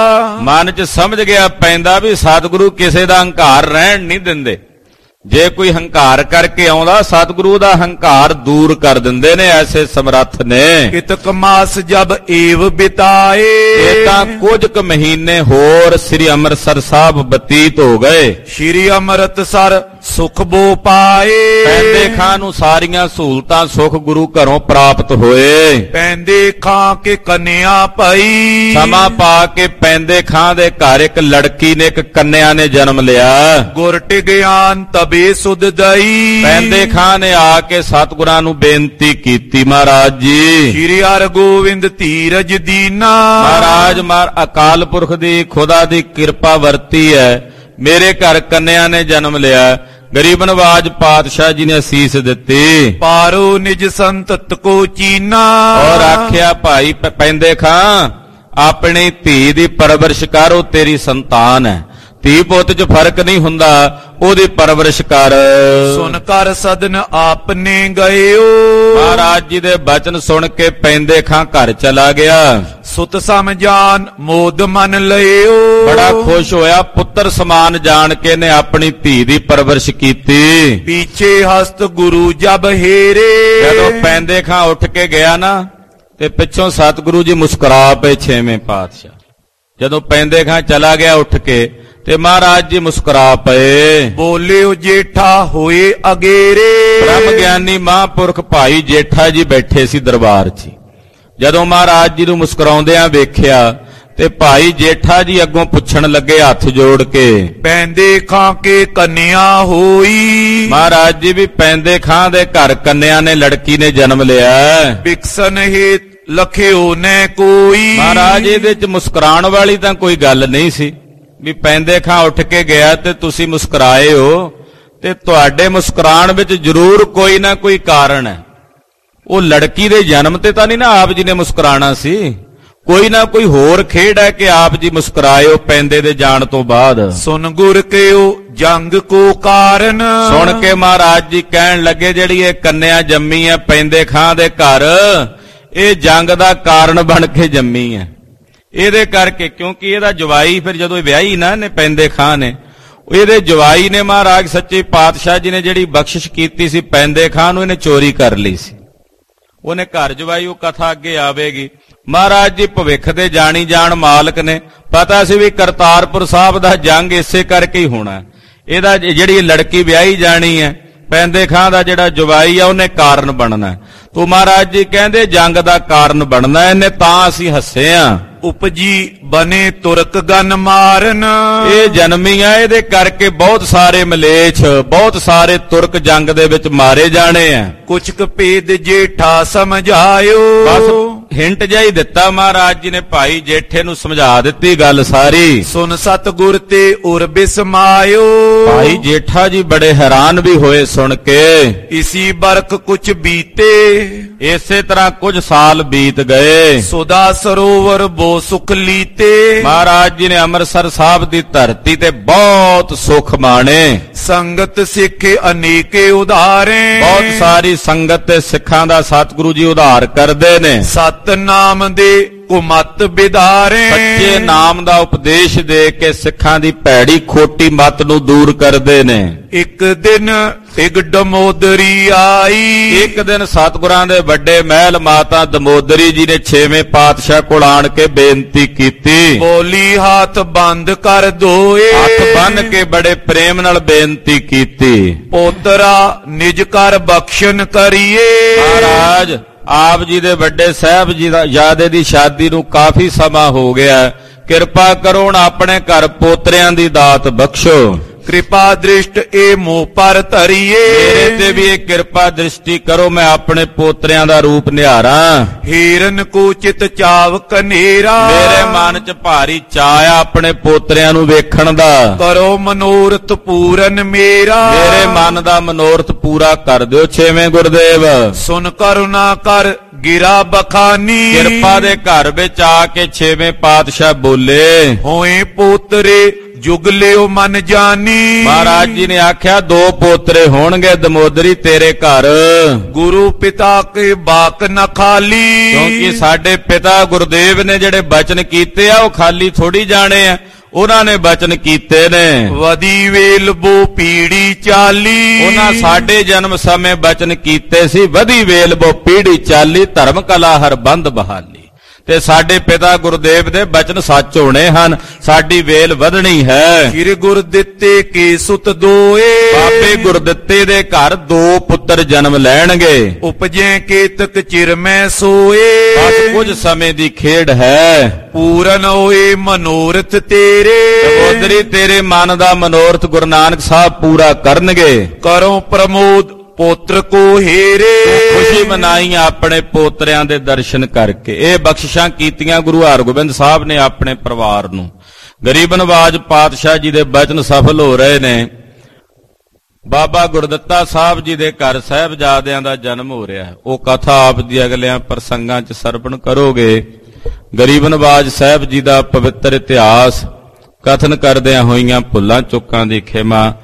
ਮਨ 'ਚ ਸਮਝ ਗਿਆ ਪੈਂਦਾ ਵੀ ਸਤਿਗੁਰੂ ਕਿਸੇ ਦਾ ਹੰਕਾਰ ਰਹਿਣ ਨਹੀਂ ਦਿੰਦੇ। ਜੇ ਕੋਈ ਹੰਕਾਰ ਕਰਕੇ ਆਉਂਦਾ ਸਤਿਗੁਰੂ ਦਾ ਹੰਕਾਰ ਦੂਰ ਕਰ ਦਿੰਦੇ ਨੇ, ਐਸੇ ਸਮਰੱਥ ਨੇ। ਇਤਕ ਮਾਸ ਜਬ ਏਵ ਬਿਤਾਏ, ਇਹ ਤਾਂ ਕੁਝ ਕੁ ਮਹੀਨੇ ਹੋਰ ਸ੍ਰੀ ਅੰਮ੍ਰਿਤਸਰ ਸਾਹਿਬ ਬਤੀਤ ਹੋ ਗਏ। ਸ੍ਰੀ ਅੰਮ੍ਰਿਤਸਰ ਸੁਖ ਬੋ ਪਾਏ, ਪੈਂਦੇ ਖਾਂ ਨੂੰ ਸਾਰੀਆਂ ਸਹੂਲਤਾਂ ਸੁਖ ਗੁਰੂ ਘਰੋਂ ਪ੍ਰਾਪਤ ਹੋਏ। ਪੈਂਦੇ ਖਾਂ ਕੇ ਕੰਨਿਆ ਪਈ, ਸਮਾਂ ਪਾ ਕੇ ਪੈਂਦੇ ਖਾਂ ਦੇ ਘਰ ਇੱਕ ਲੜਕੀ ਨੇ, ਇੱਕ ਕੰਨਿਆ ਨੇ ਜਨਮ ਲਿਆ। ਗੁਰ ਟਿਗਿਆਨ ਤਬੇ ਸੁਧ ਦਈ, ਪੈਂਦੇ ਖਾਂ ਨੇ ਆ ਕੇ ਸਤਿਗੁਰਾਂ ਨੂੰ ਬੇਨਤੀ ਕੀਤੀ, ਮਹਾਰਾਜ ਜੀ ਸ੍ਰੀ ਹਰਿਗੋਬਿੰਦ ਧੀਰਜ ਦੀਨਾ, ਮਹਾਰਾਜ ਅਕਾਲ ਪੁਰਖ ਦੀ ਖੁਦਾ ਦੀ ਕਿਰਪਾ ਵਰਤੀ ਹੈ, ਮੇਰੇ ਘਰ ਕੰਨਿਆ ਨੇ ਜਨਮ ਲਿਆ। ਗਰੀਬ ਨਵਾਜ ਪਾਤਸ਼ਾਹ ਜੀ ਨੇ ਅਸੀਸ ਦਿੱਤੀ। ਪਾਰੋ ਨਿਜ ਸੰਤਤ ਕੋ ਚੀਨਾ, ਔਰ ਆਖਿਆ ਭਾਈ ਪੈਂਦੇ ਖਾਂ ਆਪਣੀ ਧੀ ਦੀ ਪਰਵਰਿਸ਼ ਕਰ, ਉਹ ਤੇਰੀ ਸੰਤਾਨ ਹੈ, ਧੀ ਪੁੱਤ 'ਚ ਫਰਕ ਨਹੀਂ ਹੁੰਦਾ, ਉਹਦੀ ਪਰਵਰਿਸ਼ ਕਰ। ਸੁਣ ਕਰ ਸਦਨ ਆਪਨੇ ਗਇਓ, ਮਹਾਰਾਜ ਜੀ ਦੇ ਬਚਨ ਸੁਣ ਕੇ ਪੈਂਦੇ ਖਾਂ ਘਰ ਚਲਾ ਗਿਆ। ਸੁਤ ਸਮਝਾਨ ਮੋਦ ਮਨ ਲਇਓ, ਬੜਾ ਖੁਸ਼ ਹੋਇਆ, ਪੁੱਤਰ ਸਮਾਨ ਜਾਣ ਕੇ ਨੇ ਆਪਣੀ ਧੀ ਦੀ ਪਰਵਰਿਸ਼ ਕੀਤੀ। ਪੀਛੇ ਹਸਤ ਗੁਰੂ ਜਬ ਹੇਰੇ, ਜਦੋਂ ਪੈਂਦੇ ਖਾਂ ਉੱਠ ਕੇ ਗਿਆ ਨਾ ਤੇ ਪਿੱਛੋਂ ਸਤਿਗੁਰੂ ਜੀ ਮੁਸਕਰਾ ਪਏ ਛੇਵੇਂ ਪਾਤਸ਼ਾਹ। ਜਦੋਂ ਪੈਂਦੇ ਖਾਂ ਚਲਾ ਗਿਆ ਉੱਠ ਕੇ ਤੇ ਮਹਾਰਾਜ ਜੀ ਮੁਸਕਰਾ ਪਏ। ਬੋਲਿਓ ਜੇਠਾ ਹੋਏ ਅਗੇਰੇ। ਬ੍ਰਹਮ ਗਿਆਨੀ ਮਹਾਂਪੁਰਖ ਭਾਈ ਜੇਠਾ ਜੀ ਬੈਠੇ ਸੀ ਦਰਬਾਰ 'ਚ। ਜਦੋਂ ਮਹਾਰਾਜ ਜੀ ਨੂੰ ਮੁਸਕਰਾਉਂਦਿਆਂ ਵੇਖਿਆ ਤੇ ਭਾਈ ਜੇਠਾ ਜੀ ਅੱਗੋਂ ਪੁੱਛਣ ਲੱਗੇ ਹੱਥ ਜੋੜ ਕੇ, ਪੈਂਦੇ ਖਾਂ ਕੇ ਕੰਨਿਆ ਹੋਈ। ਮਹਾਰਾਜ ਜੀ ਵੀ ਪੈਂਦੇ ਖਾਂ ਦੇ ਘਰ ਕੰਨਿਆ ਨੇ, ਲੜਕੀ ਨੇ ਜਨਮ ਲਿਆ। ਬਿਕਸਨ ਹੇਤ ਲਖਿਓ ਨੇ ਕੋਈ। ਮਹਾਰਾਜ ਇਹਦੇ 'ਚ ਮੁਸਕਰਾਉਣ ਵਾਲੀ ਤਾਂ ਕੋਈ ਗੱਲ ਨਹੀਂ ਸੀ ਵੀ ਪੈਂਦੇ ਖਾਂ ਉੱਠ ਕੇ ਗਿਆ ਤੇ ਤੁਸੀਂ ਮੁਸਕਰਾਏ ਹੋ, ਤੇ ਤੁਹਾਡੇ ਮੁਸਕਰਾਉਣ ਵਿੱਚ ਜ਼ਰੂਰ ਕੋਈ ਨਾ ਕੋਈ ਕਾਰਨ ਹੈ। ਉਹ ਲੜਕੀ ਦੇ ਜਨਮ ਤੇ ਤਾਂ ਨਹੀਂ ਨਾ ਆਪ ਜੀ ਨੇ ਮੁਸਕਰਾਣਾ ਸੀ, ਕੋਈ ਨਾ ਕੋਈ ਹੋਰ ਖੇਡ ਹੈ ਕਿ ਆਪ ਜੀ ਮੁਸਕਰਾਇਓ ਪੈਂਦੇ ਦੇ ਜਾਣ ਤੋਂ ਬਾਅਦ। ਸੁਨ ਗੁਰ ਕਿਓ ਜੰਗ ਕੋ ਕਾਰਨ। ਸੁਣ ਕੇ ਮਹਾਰਾਜ ਜੀ ਕਹਿਣ ਲੱਗੇ ਜਿਹੜੀ ਇਹ ਕੰਨਿਆ ਜੰਮੀ ਹੈ ਪੈਂਦੇ ਖਾਂ ਦੇ ਘਰ, ਇਹ ਜੰਗ ਦਾ ਕਾਰਨ ਬਣ ਕੇ ਜੰਮੀ ਹੈ। ਇਹਦੇ ਕਰਕੇ, ਕਿਉਂਕਿ ਇਹਦਾ ਜਵਾਈ ਫਿਰ ਜਦੋਂ ਵਿਆਹੀ ਨਾ ਇਹਨੇ ਪੈਂਦੇ ਖਾਂ ਨੇ, ਇਹਦੇ ਜਵਾਈ ਨੇ ਮਹਾਰਾਜ ਸੱਚੇ ਪਾਤਸ਼ਾਹ ਜੀ ਨੇ ਜਿਹੜੀ ਬਖਸ਼ਿਸ਼ ਕੀਤੀ ਸੀ ਪੈਂਦੇ ਖਾਂ ਨੂੰ, ਇਹਨੇ ਚੋਰੀ ਕਰ ਲਈ ਸੀ। ਉਹਨੇ ਘਰ ਜਵਾਈ, ਉਹ ਕਥਾ ਅੱਗੇ ਆਵੇਗੀ। ਮਹਾਰਾਜ ਜੀ ਭਵਿੱਖ ਦੇ ਜਾਣੀ ਜਾਣ ਮਾਲਕ ਨੇ, ਪਤਾ ਸੀ ਵੀ ਕਰਤਾਰਪੁਰ ਸਾਹਿਬ ਦਾ ਜੰਗ ਇਸੇ ਕਰਕੇ ਹੀ ਹੋਣਾ। ਇਹਦਾ ਜਿਹੜੀ ਲੜਕੀ ਵਿਆਹੀ ਜਾਣੀ ਹੈ ਪੈਂਦੇ ਖਾਂ ਦਾ ਜਿਹੜਾ ਜਵਾਈ ਆ ਉਹਨੇ ਕਾਰਨ ਬਣਨਾ। ਤੋ ਮਹਾਰਾਜ ਜੀ ਕਹਿੰਦੇ ਜੰਗ ਦਾ ਕਾਰਨ ਬਣਨਾ ਇਹਨੇ, ਤਾਂ ਅਸੀਂ ਹੱਸੇ ਆ। ਉਪਜੀ ਬਨੇ ਤੁਰਕ ਗਨ ਮਾਰਨ। ਇਹ ਜਨਮੀ ਆ, ਇਹਦੇ ਕਰਕੇ ਬਹੁਤ ਸਾਰੇ ਮਲੇਛ, ਬਹੁਤ ਸਾਰੇ ਤੁਰਕ ਜੰਗ ਦੇ ਵਿੱਚ ਮਾਰੇ ਜਾਣੇ ਆ। ਕੁਛ ਕੁ ਭੇਦ ਜੇਠਾ ਸਮਝਾਇਓ। ਬਸ ਹਿੰਟ ਜਿਹਾ ਹੀ ਦਿੱਤਾ ਮਹਾਰਾਜ ਜੀ ਨੇ, ਭਾਈ ਜੇਠੇ ਨੂੰ ਸਮਝਾ ਦਿੱਤੀ ਗੱਲ ਸਾਰੀ। ਸੁਨ ਸਤਿਗੁਰ ਤੇ ਉਰ ਬਿਸਮਾਇਓ। ਭਾਈ ਜੇਠਾ ਜੀ ਬੜੇ ਹੈਰਾਨ ਵੀ ਹੋਏ ਸੁਣ ਕੇ। ਇਸੀ ਬਰਖ ਕੁਛ ਬੀਤੇ। ਇਸੇ ਤਰ੍ਹਾਂ ਕੁਝ ਸਾਲ ਬੀਤ ਗਏ। ਸੁਦਾ ਸਰੋਵਰ ਬੋ ਸੁਖ ਲੀਤੇ। ਮਹਾਰਾਜ ਜੀ ਨੇ ਅੰਮ੍ਰਿਤਸਰ ਸਾਹਿਬ ਦੀ ਧਰਤੀ ਤੇ ਬਹੁਤ ਸੁਖ ਮਾਣੇ। ਸੰਗਤ ਸਿੱਖੇ ਅਨੇਕੇ ਉਧਾਰੇ। ਬਹੁਤ ਸਾਰੀ ਸੰਗਤ ਤੇ ਸਿੱਖਾਂ ਦਾ ਸਤਿਗੁਰੂ ਜੀ ਉਧਾਰ ਕਰਦੇ ਨੇ। ਸਤ ਨਾਮ ਦੇ ਕੁਮਤ ਬਿਦਾਰੇ। ਸੱਚੇ ਨਾਮ ਦਾ ਉਪਦੇਸ਼ ਦੇ ਕੇ ਸਿੱਖਾਂ ਦੀ ਭੈੜੀ ਖੋਟੀ ਮਤ ਨੂੰ ਦੂਰ ਕਰਦੇ ਨੇ। ਇੱਕ ਦਿਨ ਟਿਗ ਦਮੋਦਰੀ ਆਈ। ਇੱਕ ਦਿਨ ਸਤਿਗੁਰਾਂ ਦੇ ਵੱਡੇ ਮਹਿਲ ਮਾਤਾ ਦਮੋਦਰੀ ਜੀ ਨੇ ਛੇਵੇਂ ਪਾਤਸ਼ਾਹ ਕੋਲ ਆਣ ਕੇ ਬੇਨਤੀ ਕੀਤੀ। ਬੋਲੀ ਹੱਥ ਬੰਦ ਕਰ ਦੋਏ। ਹੱਥ ਬੰਨ ਕੇ ਬੜੇ ਪ੍ਰੇਮ ਨਾਲ ਬੇਨਤੀ ਕੀਤੀ। ਪੋਤਰਾ ਨਿਜ ਕਰ ਬਖਸ਼ਨ ਕਰੀਏ। ਮਹਾਰਾਜ ਆਪ ਜੀ ਦੇ ਵੱਡੇ ਸਾਹਿਬ ਜੀ ਦਾ ਯਾਦੇ ਦੀ ਸ਼ਾਦੀ ਨੂੰ ਕਾਫੀ ਸਮਾਂ ਹੋ ਗਿਆ, ਕਿਰਪਾ ਕਰੋ ਹੁਣ ਆਪਣੇ ਘਰ ਪੋਤਰਿਆਂ ਦੀ ਦਾਤ ਬਖਸ਼ੋ। ਕਿਰਪਾ ਦ੍ਰਿਸ਼ਟ ਇਹ ਮੋਹ ਪਰ ਧਰੀਏ। ਮੇਰੇ ਤੇ ਵੀ ਇਹ ਕਿਰਪਾ ਦ੍ਰਿਸ਼ਟੀ ਕਰੋ, ਮੈਂ ਆਪਣੇ ਪੋਤਰਿਆਂ ਦਾ ਰੂਪ ਨਿਹਾਰਾਂ। ਹੀਰਨ ਕੋ ਚਿਤ ਚਾਵ ਕਨੇਰਾ। ਮੇਰੇ ਮਨ 'ਚ ਭਾਰੀ ਚਾਅ ਆ ਆਪਣੇ ਪੋਤਰਿਆਂ ਨੂੰ ਵੇਖਣ ਦਾ। ਕਰੋ ਮਨੋਰਥ ਪੂਰਨ ਮੇਰਾ। ਮੇਰੇ ਮਨ ਦਾ ਮਨੋਰਥ ਪੂਰਾ ਕਰ ਦਿਓ ਛੇਵੇਂ ਗੁਰਦੇਵ। ਸੁਨ ਕਰੁਣਾ ਕਰ ਗਿਰਾ ਬਖਾਨੀ। ਕਿਰਪਾ ਦੇ ਘਰ ਵਿੱਚ ਆ ਕੇ ਛੇਵੇਂ ਪਾਤਸ਼ਾਹ ਬੋਲੇ, ਹੋਏ ਪੋਤਰੇ ਜੁਗ ਲਿਓ ਮਨ ਜਾਨੀ। ਮਹਾਰਾਜ ਜੀ ਨੇ ਆਖਿਆ 2 ਪੋਤਰੇ ਹੋਣਗੇ ਦਮੋਦਰੀ ਤੇਰੇ ਘਰ। ਗੁਰੂ ਪਿਤਾ ਕੇ ਬਾਕ ਨ ਖਾਲੀ। ਕਿਉਂਕਿ ਸਾਡੇ ਪਿਤਾ ਗੁਰਦੇਵ ਨੇ ਜਿਹੜੇ ਬਚਨ ਕੀਤੇ ਆ ਉਹ ਖਾਲੀ ਥੋੜੀ ਜਾਣੇ ਆ, ਉਹਨਾਂ ਨੇ ਬਚਨ ਕੀਤੇ ਨੇ। ਵਦੀ ਵੇਲ ਬੋ ਪੀੜੀ ਚਾਲੀ। ਉਹਨਾਂ ਸਾਡੇ ਜਨਮ ਸਮੇਂ ਬਚਨ ਕੀਤੇ ਸੀ, ਵਧੀ ਵੇਲ ਬੋ ਪੀੜੀ ਚਾਲੀ, ਧਰਮ ਕਲਾ ਹਰ ਬੰਦ ਬਹਾਲੀ। ਤੇ ਸਾਡੇ ਪਿਤਾ ਗੁਰਦੇਵ ਦੇ ਬਚਨ ਸੱਚ ਹੋਣੇ ਹਨ, ਸਾਡੀ ਵੇਲ ਵਧਣੀ ਹੈ। ਫਿਰ ਗੁਰ ਦਿੱਤੇ ਕੇ ਸੁਤ ਦੋਏ। ਬਾਬੇ ਗੁਰਦਿੱਤੇ ਦੇ ਘਰ 2 ਪੁੱਤਰ ਜਨਮ ਲੈਣਗੇ। ਉਪਜੈ ਕੇਤਕ ਚਿਰ ਮੈਂ ਸੋਏ। ਬਸ ਕੁਝ ਸਮੇਂ ਦੀ ਖੇਡ ਹੈ। ਪੂਰਨ ਹੋਏ ਮਨੋਰਥ ਤੇਰੇ। ਦਮੋਦਰੀ ਤੇਰੇ ਮਨ ਦਾ ਮਨੋਰਥ ਗੁਰੂ ਨਾਨਕ ਸਾਹਿਬ ਪੂਰਾ ਕਰਨਗੇ। ਕਰੋ ਪ੍ਰਮੋਦ ਪੋਤਰ ਕੋ ਹੀਰੇ। ਖੁਸ਼ੀ ਮਨਾਈ ਆਪਣੇ ਪੋਤਰਿਆਂ ਦੇ ਦਰਸ਼ਨ ਕਰਕੇ। ਇਹ ਬਖਸ਼ਿਸ਼ਾਂ ਕੀਤੀਆਂ ਗੁਰੂ ਹਰਗੋਬਿੰਦ ਸਾਹਿਬ ਨੇ ਆਪਣੇ ਪਰਿਵਾਰ ਨੂੰ। ਗਰੀਬ ਨਵਾਜ ਪਾਤਸ਼ਾਹ ਜੀ ਦੇ ਬਚਨ ਸਫਲ ਹੋ ਰਹੇ ਨੇ। ਬਾਬਾ ਗੁਰਦਿੱਤਾ ਸਾਹਿਬ ਜੀ ਦੇ ਘਰ ਸਾਹਿਬਜ਼ਾਦਿਆਂ ਦਾ ਜਨਮ ਹੋ ਰਿਹਾ ਹੈ। ਉਹ ਕਥਾ ਆਪ ਦੀ ਅਗਲਿਆਂ ਪ੍ਰਸੰਗਾਂ 'ਚ ਸਰਵਣ ਕਰੋਗੇ। ਗਰੀਬ ਨਵਾਜ ਸਾਹਿਬ ਜੀ ਦਾ ਪਵਿੱਤਰ ਇਤਿਹਾਸ ਕਥਨ ਕਰਦਿਆਂ ਹੋਈਆਂ ਭੁੱਲਾਂ ਚੁੱਕਾਂ ਦੀ ਖਿਮਾ